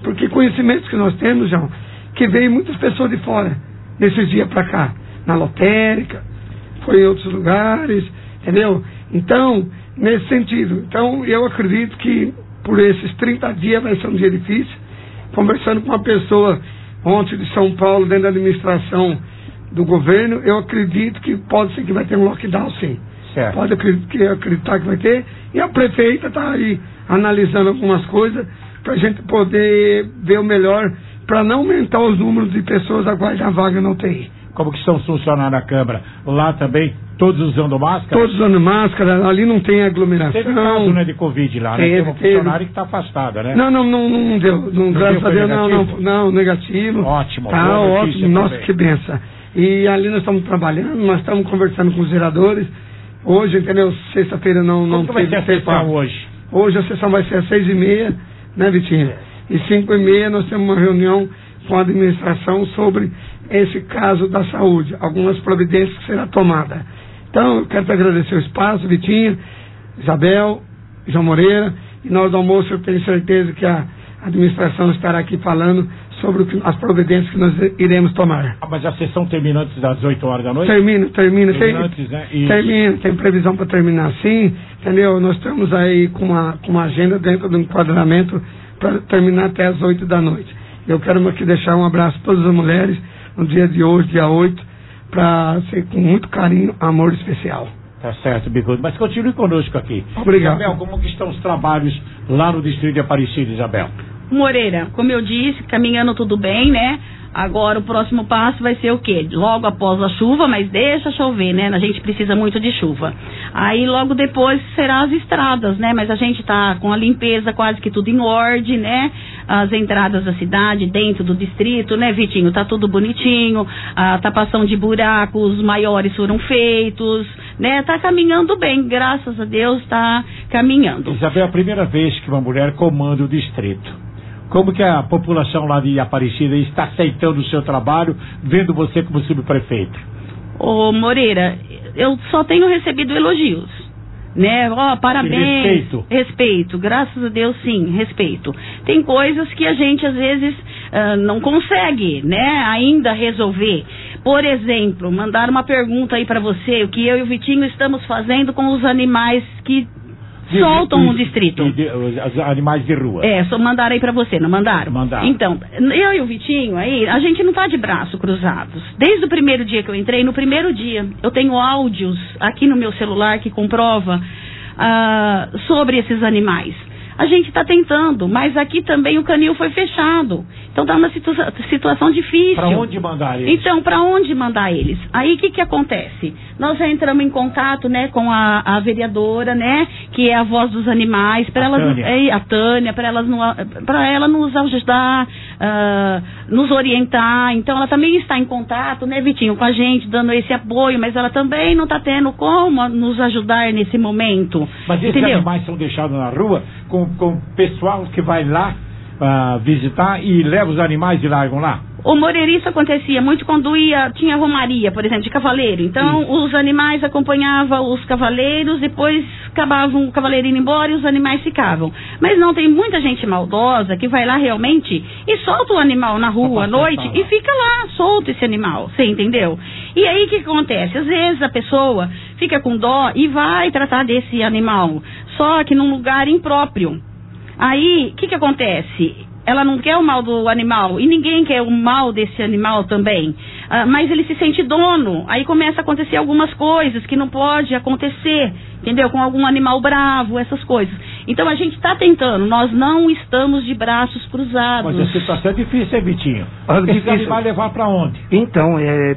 Porque conhecimentos que nós temos, João, que veio muitas pessoas de fora, nesses dias para cá, na lotérica, foi em outros lugares, entendeu? Então, nesse sentido, então eu acredito que por esses 30 dias vai ser um dia difícil. Conversando com uma pessoa ontem de São Paulo, dentro da administração do governo, eu acredito que pode ser que vai ter um lockdown, sim. Certo. Pode acreditar que vai ter. E a prefeita está aí analisando algumas coisas para a gente poder ver o melhor, para não aumentar os números de pessoas aguardando a vaga na UTI. Como que estão funcionando na Câmara? Lá também, todos usando máscara? Todos usando máscara, ali não tem aglomeração. Teve caso, né, de Covid lá, né? Tem uma funcionária que está afastada, né? Não deu. Graças a Deus, não, negativo. Ótimo. Tá ótimo, nossa, que benção. E ali nós estamos trabalhando, nós estamos conversando com os vereadores. Hoje, entendeu? Sexta-feira não vai ser a sessão hoje? Hoje a sessão vai ser às 6h30, né, Vitinho? E 5h30 nós temos uma reunião com a administração sobre esse caso da saúde, algumas providências que serão tomadas. Então, eu quero te agradecer o espaço, Vitinho, Isabel, João Moreira, e na hora do almoço eu tenho certeza que a administração estará aqui falando sobre as providências que nós iremos tomar. Mas a sessão termina antes das 8 horas da noite? Termina. Antes, né? Termina, tem previsão para terminar sim, entendeu? Nós estamos aí com uma agenda dentro do enquadramento para terminar até as 8 da noite. Eu quero aqui deixar um abraço a todas as mulheres no dia de hoje, dia 8, para ser com muito carinho, amor especial. Tá certo, Bicudo. Mas continue conosco aqui. Obrigado. Isabel, como que estão os trabalhos lá no distrito de Aparecida, Isabel? Moreira, como eu disse, caminhando tudo bem, né? Agora o próximo passo vai ser o quê? Logo após a chuva, mas deixa chover, né? A gente precisa muito de chuva. Aí logo depois serão as estradas, né? Mas a gente tá com a limpeza quase que tudo em ordem, né? As entradas da cidade, dentro do distrito, né, Vitinho? Tá tudo bonitinho, a tapação de buracos maiores foram feitos, né? Tá caminhando bem, graças a Deus tá caminhando. Isabel, é a primeira vez que uma mulher comanda o distrito. Como que a população lá de Aparecida está aceitando o seu trabalho, vendo você como subprefeito? Ô Moreira, eu só tenho recebido elogios, né? Ó, parabéns. Respeito, graças a Deus sim, respeito. Tem coisas que a gente às vezes não consegue, né, ainda resolver. Por exemplo, mandar uma pergunta aí para você, o que eu e o Vitinho estamos fazendo com os animais que soltam no distrito. Os animais de rua. Só mandaram aí pra você, não mandaram? Mandaram. Então, eu e o Vitinho aí, a gente não tá de braço cruzados. Desde o primeiro dia que eu entrei, no primeiro dia, eu tenho áudios aqui no meu celular que comprova sobre esses animais. A gente está tentando, mas aqui também o canil foi fechado. Então está uma situação difícil. Para onde mandar eles? Então, para onde mandar eles? Aí o que acontece? Nós já entramos em contato, né, com a vereadora, né, que é a voz dos animais, para a Tânia, para ela nos ajudar, nos orientar. Então ela também está em contato, né, Vitinho, com a gente, dando esse apoio, mas ela também não está tendo como nos ajudar nesse momento. Mas esses animais são deixados na rua com o pessoal que vai lá visitar e leva os animais e largam lá? O Moreira, isso acontecia muito quando tinha romaria, por exemplo, de cavaleiro. Então, os animais acompanhavam os cavaleiros, depois acabavam o cavaleiro indo embora e os animais ficavam. Mas não, tem muita gente maldosa que vai lá realmente e solta o animal na rua à noite e fica lá, solta esse animal, você entendeu? E aí, o que acontece? Às vezes a pessoa fica com dó e vai tratar desse animal, só que num lugar impróprio. Aí, o que acontece? Ela não quer o mal do animal e ninguém quer o mal desse animal também, mas ele se sente dono. Aí começa a acontecer algumas coisas que não pode acontecer, entendeu? Com algum animal bravo, essas coisas. Então a gente está tentando, nós não estamos de braços cruzados. Mas a situação é difícil, hein, Vitinho? Esse animal levar para onde? Então,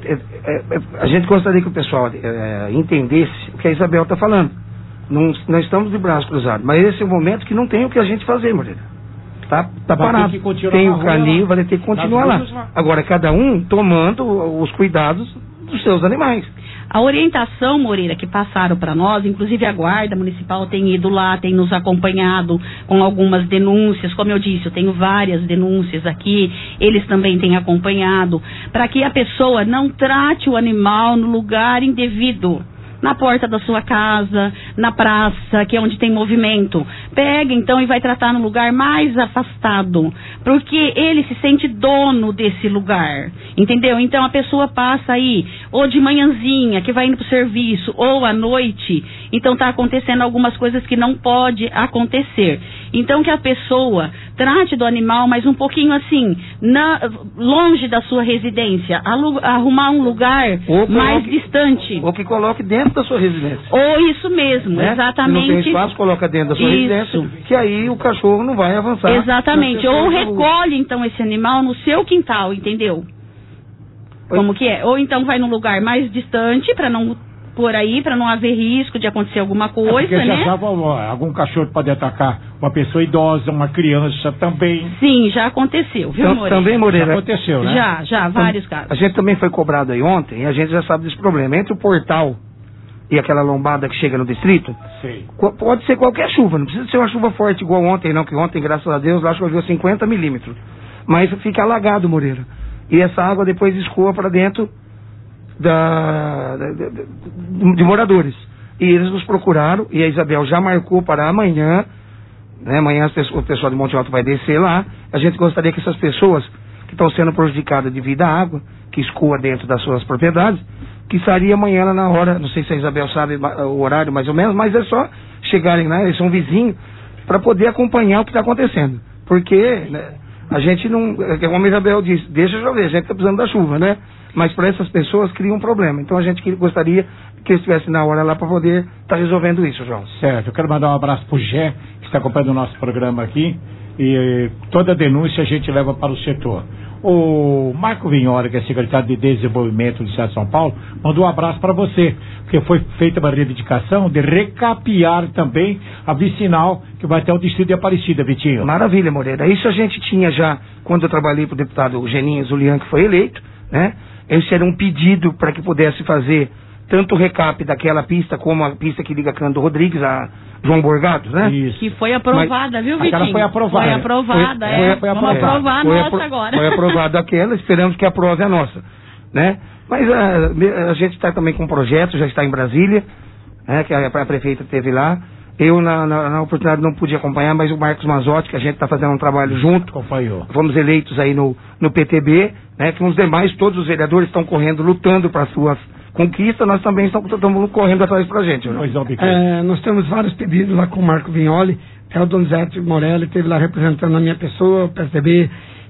a gente gostaria que o pessoal entendesse o que a Isabel está falando. Não estamos de braços cruzados, mas esse é o momento que não tem o que a gente fazer, Moreira. Tá parado. Tem o canil, vai ter que continuar lá. Agora, cada um tomando os cuidados dos seus animais. A orientação, Moreira, que passaram para nós, inclusive a Guarda Municipal tem ido lá, tem nos acompanhado com algumas denúncias. Como eu disse, eu tenho várias denúncias aqui, eles também têm acompanhado, para que a pessoa não trate o animal no lugar indevido. na porta da sua casa, na praça, que é onde tem movimento. Pega então e vai tratar no lugar mais afastado, porque ele se sente dono desse lugar, entendeu? Então a pessoa passa aí, ou de manhãzinha, que vai indo pro serviço, ou à noite, então tá acontecendo algumas coisas que não pode acontecer. Então que a pessoa trate do animal, mas um pouquinho assim, longe da sua residência, arrumar um lugar mais distante. Ou que coloque dentro da sua residência. Ou isso mesmo, né? exatamente. Se não tem espaço, coloca dentro da sua residência, que aí o cachorro não vai avançar. Exatamente. Ou recolhe então esse animal no seu quintal, entendeu? Como que é? Ou então vai num lugar mais distante para não por aí, para não haver risco de acontecer alguma coisa, porque né? já algum cachorro pode atacar uma pessoa idosa, uma criança também. Sim, já aconteceu, viu, Moreira? Também, Moreira. Já aconteceu, né? Já, vários casos. A gente também foi cobrado aí ontem, e a gente já sabe desse problema. Entre o portal e aquela lombada que chega no distrito, pode ser qualquer chuva, não precisa ser uma chuva forte igual ontem, não, que ontem, graças a Deus, lá choveu 50 milímetros. Mas fica alagado, Moreira. E essa água depois escoa para dentro de moradores. E eles nos procuraram, e a Isabel já marcou para amanhã, né? Amanhã o pessoal de Monte Alto vai descer lá. A gente gostaria que essas pessoas que estão sendo prejudicadas devido à água, que escoa dentro das suas propriedades, que estaria amanhã na hora, não sei se a Isabel sabe o horário mais ou menos, mas é só chegarem lá, eles são vizinhos, para poder acompanhar o que está acontecendo. Porque, né, a gente não, como a Isabel disse, deixa chover, a gente está precisando da chuva, né? Mas para essas pessoas cria um problema. Então a gente gostaria que eles estivessem na hora lá para poder estar resolvendo isso, João. Certo, eu quero mandar um abraço pro Gé, que está acompanhando o nosso programa aqui, e toda denúncia a gente leva para o setor. O Marco Vignoli, que é secretário de Desenvolvimento do Estado de São Paulo, mandou um abraço para você, porque foi feita uma reivindicação de recapear também a vicinal que vai até o distrito de Aparecida, Vitinho. Maravilha, Moreira. Isso a gente tinha já, quando eu trabalhei para o deputado Geninho Zulian, que foi eleito, né? Esse era um pedido para que pudesse fazer tanto o recap daquela pista, como a pista que liga Cândido Rodrigues a João Borgados, né? Isso. Que foi aprovada, viu, Vitinho? Aquela foi aprovada. Foi aprovada, Vamos aprovar a nossa agora. Foi aprovada aquela, esperamos que aprove a nossa, né? Mas a gente está também com um projeto, já está em Brasília, né? Que a prefeita esteve lá. Eu, na oportunidade, não pude acompanhar, mas o Marcos Mazotti, que a gente está fazendo um trabalho junto. Acompanhou. Fomos eleitos aí no PTB, né? Que os demais, todos os vereadores estão correndo, lutando para as suas conquistas, nós também estamos correndo atrás pra gente. Né? Nós temos vários pedidos lá com o Marco Vignoli, o Donizete Morelli esteve lá representando a minha pessoa, o PSDB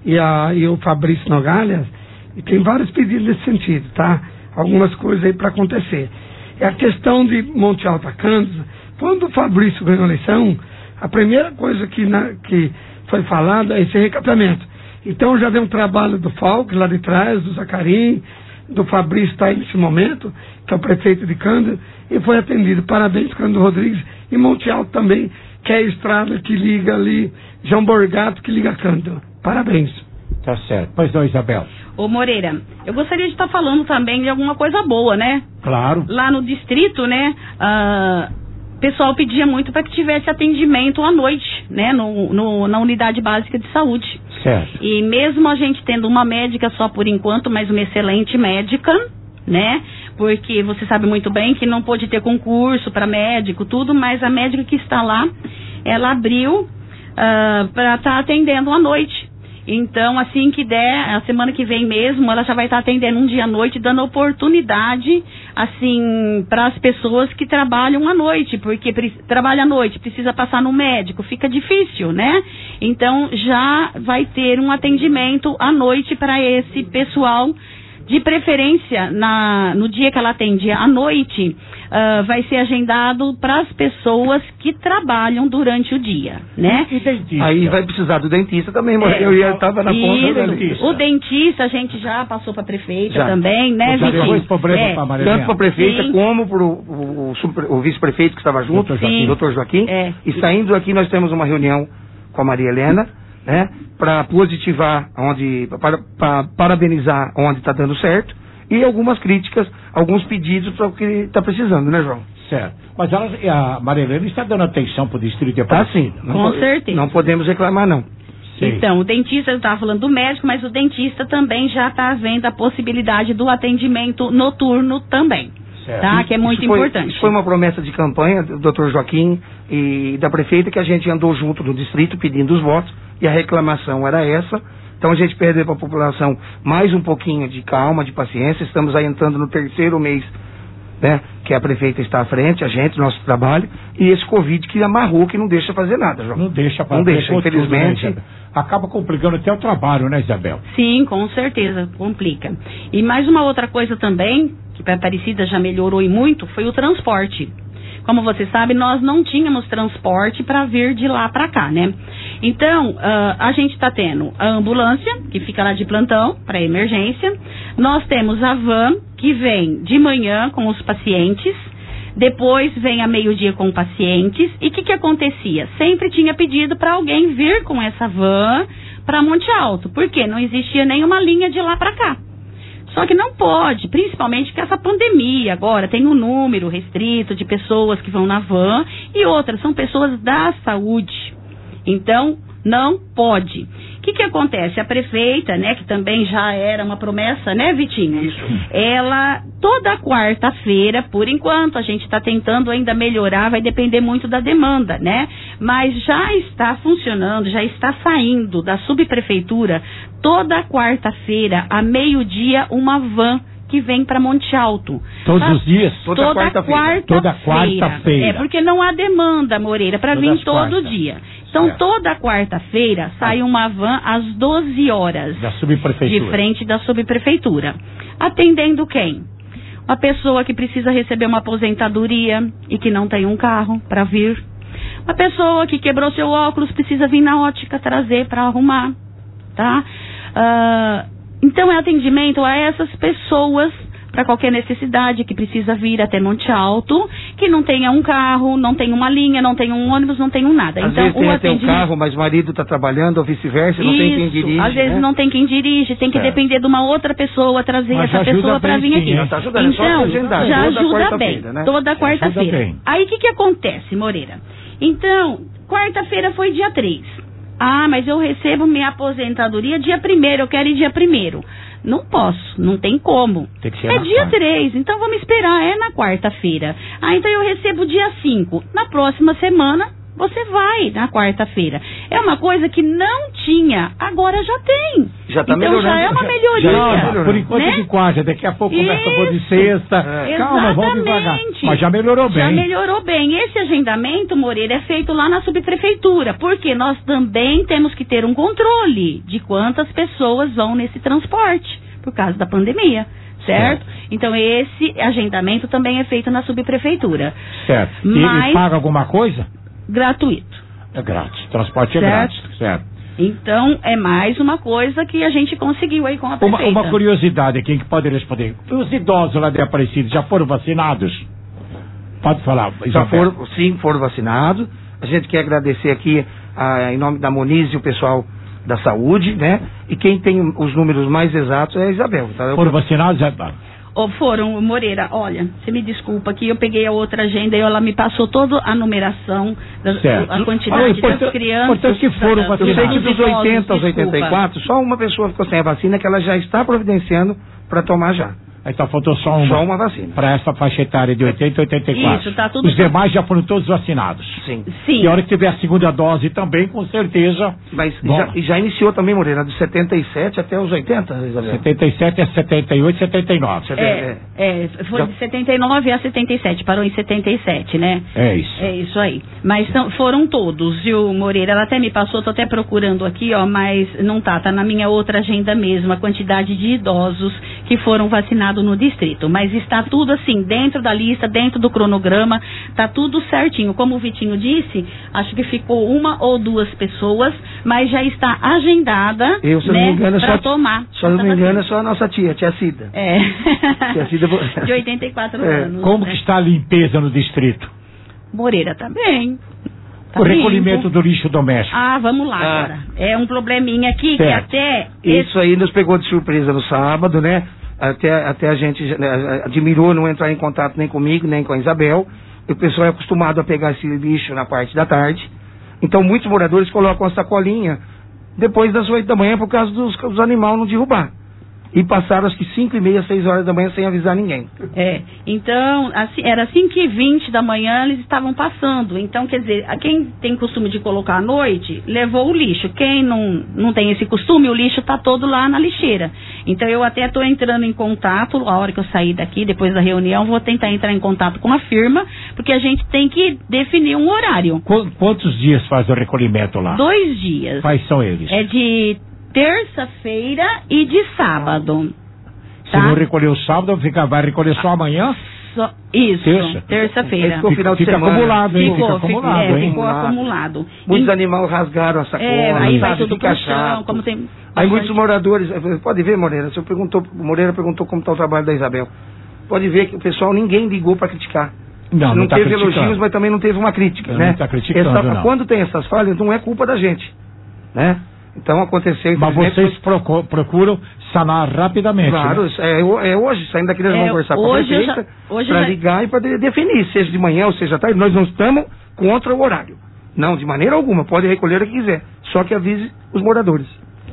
e o Fabrício Nogalhas, e tem vários pedidos nesse sentido, tá? Algumas coisas aí para acontecer. E a questão de Monte Alto a Cândido, quando o Fabrício ganhou a eleição, a primeira coisa que foi falada é esse recapeamento. Então já vem um trabalho do Falque lá de trás, do Zacarim, do Fabrício está aí nesse momento, que é o prefeito de Cândido, e foi atendido. Parabéns, Cândido Rodrigues, e Monte Alto também, que é a estrada que liga ali, João Borgato, que liga Cândido. Parabéns. Tá certo. Pois não, Isabel. Ô Moreira, eu gostaria de estar falando também de alguma coisa boa, né? Claro. Lá no distrito, né, o pessoal pedia muito para que tivesse atendimento à noite, né, na unidade básica de saúde. Certo. E mesmo a gente tendo uma médica só por enquanto, mas uma excelente médica, né, porque você sabe muito bem que não pôde ter concurso para médico, tudo, mas a médica que está lá, ela abriu para estar atendendo à noite. Então, assim que der, a semana que vem mesmo, ela já vai estar atendendo um dia à noite, dando oportunidade, assim, para as pessoas que trabalham à noite, porque trabalha à noite, precisa passar no médico, fica difícil, né? Então, já vai ter um atendimento à noite para esse pessoal. De preferência, no dia que ela atende à noite, vai ser agendado para as pessoas que trabalham durante o dia, né? E dentista? Aí vai precisar do dentista também, eu estava na ponta do dentista. O dentista a gente já passou para a prefeita também, né, Vitinho? Tanto para a prefeita como para o vice-prefeito que estava junto, o doutor Joaquim. E saindo aqui nós temos uma reunião com a Maria Helena, né, para positivar, para parabenizar onde está dando certo, e algumas críticas, alguns pedidos para o que está precisando, né, João? Certo. Mas a Maria Helena está dando atenção para o distrito de Aparecida. Tá, sim. Com certeza. Não podemos reclamar, não. Sim. Então, o dentista, eu estava falando do médico, mas o dentista também já está vendo a possibilidade do atendimento noturno também. tá? Que é muito importante. Isso foi uma promessa de campanha do Dr. Joaquim e da prefeita, que a gente andou junto no distrito pedindo os votos, e a reclamação era essa. Então a gente pede para a população mais um pouquinho de calma, de paciência. Estamos aí entrando no 3º mês, né, que a prefeita está à frente, a gente, nosso trabalho, e esse Covid que amarrou, que não deixa fazer nada, João. Não deixa fazer. Não deixa, infelizmente. Tudo, né, acaba complicando até o trabalho, né, Isabel? Sim, com certeza, complica. E mais uma outra coisa também, que para Aparecida já melhorou e muito, foi o transporte. Como você sabe, nós não tínhamos transporte para vir de lá para cá, né? Então, a gente está tendo a ambulância, que fica lá de plantão, para emergência. Nós temos a van, que vem de manhã com os pacientes. Depois vem a meio-dia com pacientes. E o que acontecia? Sempre tinha pedido para alguém vir com essa van para Monte Alto. Por quê? Não existia nenhuma linha de lá para cá. Só que não pode, principalmente com essa pandemia agora, tem um número restrito de pessoas que vão na van e outras são pessoas da saúde. Então, não pode. O que acontece? A prefeita, né, que também já era uma promessa, né, Vitinho? Isso. Ela, toda quarta-feira, por enquanto, a gente está tentando ainda melhorar, vai depender muito da demanda, né? Mas já está funcionando, já está saindo da subprefeitura, toda quarta-feira, a meio-dia, uma van que vem para Monte Alto. Todos os dias? Toda quarta-feira. Toda quarta-feira. É, porque não há demanda, Moreira, para vir todo dia. Então, toda quarta-feira sai uma van às 12 horas. Da subprefeitura. De frente da subprefeitura. Atendendo quem? Uma pessoa que precisa receber uma aposentadoria e que não tem um carro para vir. Uma pessoa que quebrou seu óculos, precisa vir na ótica trazer para arrumar, tá? Então, é atendimento a essas pessoas para qualquer necessidade que precisa vir até Monte Alto, que não tenha um carro, não tem uma linha, não tem um ônibus, não tem um nada. Às então, vezes tem até um carro, mas o marido está trabalhando, ou vice-versa, não tem quem dirige. Às vezes não tem quem dirige, tem que depender de uma outra pessoa trazer essa pessoa para vir aqui. Tá ajudando, então, já ajuda bem, né? toda quarta-feira. Aí o que acontece, Moreira? Então, quarta-feira foi dia 3. Ah, mas eu recebo minha aposentadoria dia 1º, eu quero ir dia 1º. Não posso, não tem como. Tem que ser é dia 3, então vamos esperar, é na quarta-feira. Ah, então eu recebo dia 5. Na próxima semana, você vai na quarta-feira. É uma coisa que não tinha, agora já tem. Já está então melhorando. Já é uma melhoria. Por enquanto né? de quarta, daqui a pouco começa a pôr de sexta. Calma, vamos devagar. Mas já melhorou bem. Já melhorou bem. Esse agendamento, Moreira, é feito lá na subprefeitura, porque nós também temos que ter um controle de quantas pessoas vão nesse transporte, por causa da pandemia. Certo? Então, esse agendamento também é feito na subprefeitura. Certo. E ele paga alguma coisa? Gratuito. É grátis. Transporte é grátis. Certo. Então, é mais uma coisa que a gente conseguiu aí com a prefeita. Uma curiosidade aqui que pode responder. Os idosos lá de Aparecida já foram vacinados? Pode falar. Foram vacinados. A gente quer agradecer aqui, em nome da Moniz e o pessoal da saúde, né? E quem tem os números mais exatos é a Isabel. Tá? Foram vacinados, Isabel? Foram, Moreira, olha, você me desculpa que eu peguei a outra agenda e ela me passou toda a numeração, a quantidade das crianças. Que foram vacinados. Eu sei que dos 80 aos 84, só uma pessoa ficou sem a vacina que ela já está providenciando para tomar já. Então faltou só uma vacina. Para essa faixa etária de 80 a 84. Isso, tá tudo. Os demais já foram todos vacinados. Sim. E a hora que tiver a segunda dose também, com certeza. Mas já iniciou também, Moreira, dos 77 até os 80, Isabel? 77 a 78, 79. Foi de 79 a 77, parou em 77, né? É isso. É isso aí. Mas foram todos, viu, Moreira? Ela até me passou, tô até procurando aqui, ó, mas não tá na minha outra agenda mesmo, a quantidade de idosos que foram vacinados no distrito, mas está tudo assim, dentro da lista, dentro do cronograma, está tudo certinho. Como o Vitinho disse, acho que ficou uma ou duas pessoas, mas já está agendada, se não me engano, para tomar. Se eu não me engano, é só a nossa tia Cida. Tia Cida de 84 anos. Como que está a limpeza no distrito? Moreira também. O recolhimento do lixo doméstico. Vamos lá agora. É um probleminha aqui que até... Isso aí nos pegou de surpresa no sábado, né? Até a gente admirou não entrar em contato nem comigo, nem com a Isabel. O pessoal é acostumado a pegar esse lixo na parte da tarde. Então, muitos moradores colocam a sacolinha depois das 8 da manhã por causa dos animais não derrubar. E passaram acho que 5h30, 6 horas da manhã sem avisar ninguém. Então, assim, era 5h20 da manhã, eles estavam passando. Então, quer dizer, quem tem costume de colocar à noite, levou o lixo. Quem não tem esse costume, o lixo está todo lá na lixeira. Então, eu até estou entrando em contato, a hora que eu sair daqui, depois da reunião, vou tentar entrar em contato com a firma, porque a gente tem que definir um horário. Quantos dias faz o recolhimento lá? 2 dias. Quais são eles? É de terça-feira e de sábado. Se não recolheu sábado, vai recolher só amanhã? Isso, terça-feira. Ficou final de semana. Acumulado, hein? Ficou acumulado. Muitos animais rasgaram a sacola. Aí vai tudo pro chão, como tem... Aí muitos moradores, pode ver, Moreira, Moreira perguntou como está o trabalho da Isabel. Pode ver que o pessoal, ninguém ligou para criticar. Não tá teve criticando. elogios, mas também não teve uma crítica, né? Não está criticando, não. Quando tem essas falhas, não é culpa da gente, né? Então aconteceu... Mas vocês procuram sanar rapidamente, claro, né? É hoje, saindo daqui nós vamos conversar com a prefeita para ligar e para definir, seja de manhã ou seja à tarde. Nós não estamos contra o horário. Não, de maneira alguma, pode recolher o que quiser, só que avise os moradores.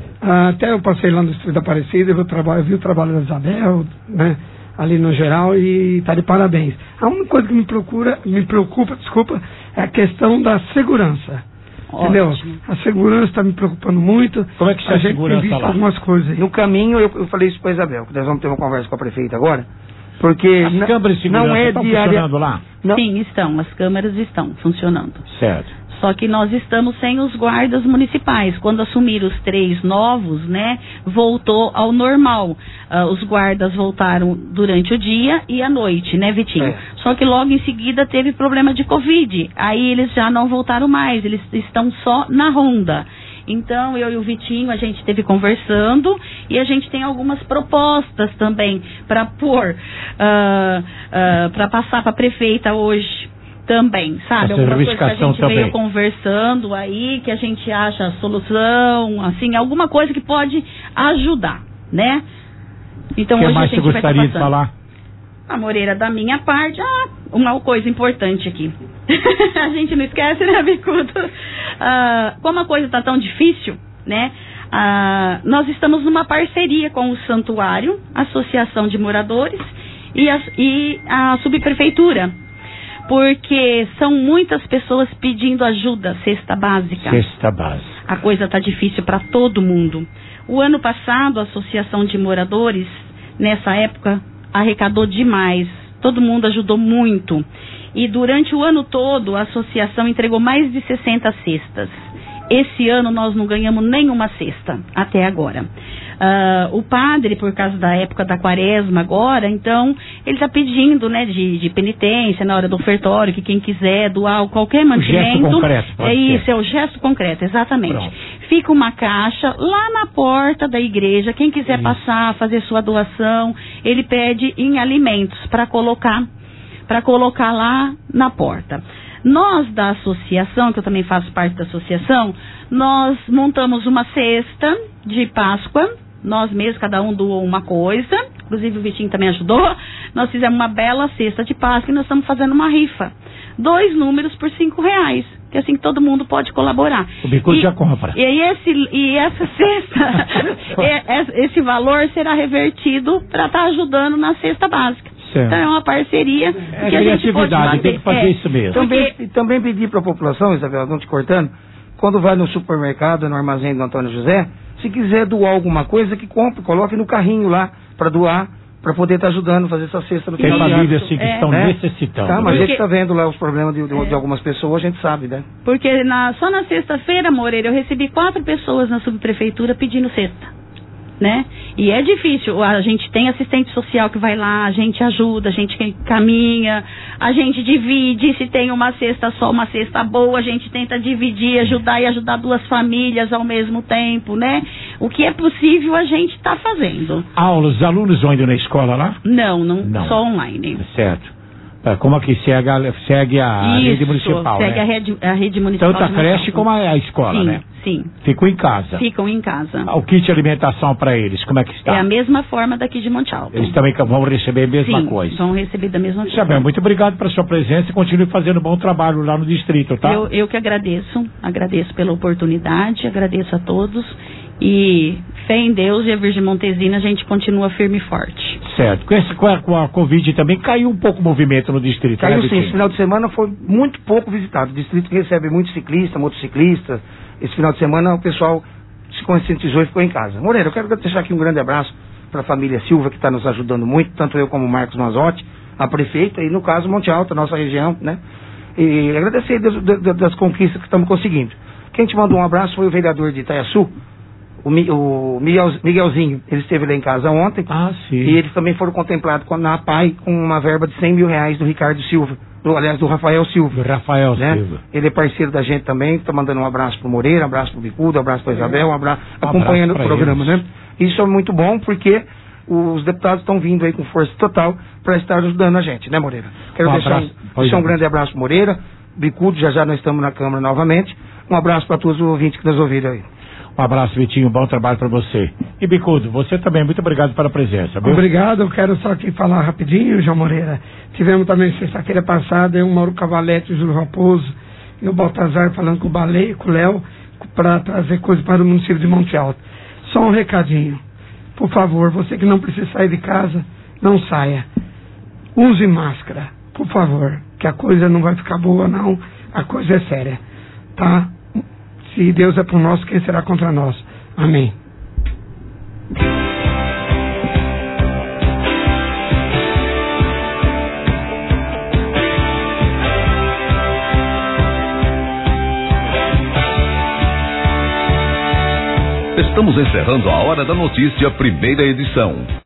Até eu passei lá no Distrito da Aparecida, eu vi o trabalho da Isabel, né, ali no geral, e está de parabéns. A única coisa que me preocupa, é a questão da segurança. Entendeu? A segurança está me preocupando muito. Como é que está a segurança tem visto lá? Algumas coisas aí. No caminho, eu falei isso para a Isabel, que nós vamos ter uma conversa com a prefeita agora, porque as câmeras de segurança não é estão diária... funcionando lá? Não. Sim, estão. As câmeras estão funcionando. Certo. Só que nós estamos sem os guardas municipais. Quando assumiram os 3 novos, né, voltou ao normal. Os guardas voltaram durante o dia e à noite, né, Vitinho? Só que logo em seguida teve problema de Covid. Aí eles já não voltaram mais, eles estão só na ronda. Então, eu e o Vitinho, a gente esteve conversando e a gente tem algumas propostas também para pôr, para passar para a prefeita hoje. Também, sabe? Alguma coisa que a gente veio conversando aí, que a gente acha a solução, assim, alguma coisa que pode ajudar, né? Então, hoje mais a gente você gostaria de falar? A Moreira, da minha parte, uma coisa importante aqui. A gente não esquece, né, Bicudo? Como a coisa está tão difícil, né? Nós estamos numa parceria com o Santuário, Associação de Moradores e a Subprefeitura. Porque são muitas pessoas pedindo ajuda, cesta básica. Cesta básica. A coisa está difícil para todo mundo. O ano passado, a Associação de Moradores, nessa época, arrecadou demais. Todo mundo ajudou muito. E durante o ano todo, a associação entregou mais de 60 cestas. Esse ano nós não ganhamos nenhuma cesta, até agora. O padre, por causa da época da quaresma agora, então, ele está pedindo, né, de penitência na hora do ofertório, que quem quiser doar qualquer mantimento... Gesto concreto. Isso, é o gesto concreto, exatamente. Pronto. Fica uma caixa lá na porta da igreja, quem quiser passar, fazer sua doação, ele pede em alimentos para colocar lá na porta. Nós da associação, que eu também faço parte da associação, nós montamos uma cesta de Páscoa, nós mesmos, cada um doou uma coisa, inclusive o Vitinho também ajudou, nós fizemos uma bela cesta de Páscoa e nós estamos fazendo uma rifa. 2 números por R$5, que assim todo mundo pode colaborar. O Bicudo já compra. E essa cesta, esse valor será revertido para estar ajudando na cesta básica. Certo. Então é uma parceria que a gente pode fazer. Tem que fazer isso mesmo. Também pedir para a população, Isabel, não te cortando, quando vai no supermercado, no armazém do Antônio José, se quiser doar alguma coisa, que compre, coloque no carrinho lá para doar, para poder estar ajudando a fazer essa cesta no final. Tem famílias assim que estão necessitando. Tá, mas a gente está vendo lá os problemas de algumas pessoas, a gente sabe, né? Porque só na sexta-feira, Moreira, eu recebi 4 pessoas na subprefeitura pedindo cesta. Né? E é difícil, a gente tem assistente social que vai lá, a gente ajuda, a gente caminha, a gente divide, se tem uma cesta só, uma cesta boa, a gente tenta dividir, ajudar 2 famílias ao mesmo tempo, né? O que é possível a gente está fazendo. Os alunos vão indo na escola lá? Não, só online. Certo. Como que segue a rede municipal, segue né? a rede municipal. Tanto a creche como a escola, sim, né? Sim. Ficam em casa. Ficam em casa. O kit de alimentação para eles, como é que está? É a mesma forma daqui de Monte Alto. Eles também vão receber a mesma coisa? Vão receber da mesma coisa. Isabel, muito obrigado pela sua presença e continue fazendo um bom trabalho lá no distrito, tá? Eu que agradeço pela oportunidade, agradeço a todos E fé em Deus e a Virgem Montesina, a gente continua firme e forte. Certo. Com a Covid também caiu um pouco o movimento no distrito. Caiu né, sim, esse final de semana foi muito pouco visitado. O distrito recebe muitos ciclistas, motociclistas. Esse final de semana o pessoal se conscientizou e ficou em casa. Moreira, eu quero deixar aqui um grande abraço para a família Silva, que está nos ajudando muito, tanto eu como o Marcos Mazotti, a prefeita, e no caso Monte Alto, a nossa região, né? E agradecer das conquistas que estamos conseguindo. Quem te mandou um abraço foi o vereador de Itaiaçu, o Miguelzinho. Ele esteve lá em casa ontem. Sim. E eles também foram contemplados na APAI com uma verba de 100 mil reais do Ricardo Silva. Aliás, do Rafael Silva. Silva. Ele é parceiro da gente também, está mandando um abraço pro Moreira, um abraço pro Bicudo, um abraço pra Isabel, acompanhando o programa, né? Isso é muito bom porque os deputados estão vindo aí com força total para estar ajudando a gente, né, Moreira? Quero deixar um grande abraço pro Moreira, Bicudo, já nós estamos na Câmara novamente. Um abraço para todos os ouvintes que nos ouviram aí. Um abraço, Vitinho, bom trabalho para você. E Bicudo, você também, muito obrigado pela presença. Viu? Obrigado, eu quero só aqui falar rapidinho, João Moreira. Tivemos também sexta-feira passada, eu, Mauro Cavalete, o Júlio Raposo e o Baltazar falando com o Baleia, com o Léo, para trazer coisas para o município de Monte Alto. Só um recadinho. Por favor, você que não precisa sair de casa, não saia. Use máscara, por favor, que a coisa não vai ficar boa não, a coisa é séria, tá? Se Deus é por nós, quem será contra nós? Amém. Estamos encerrando a Hora da Notícia, primeira edição.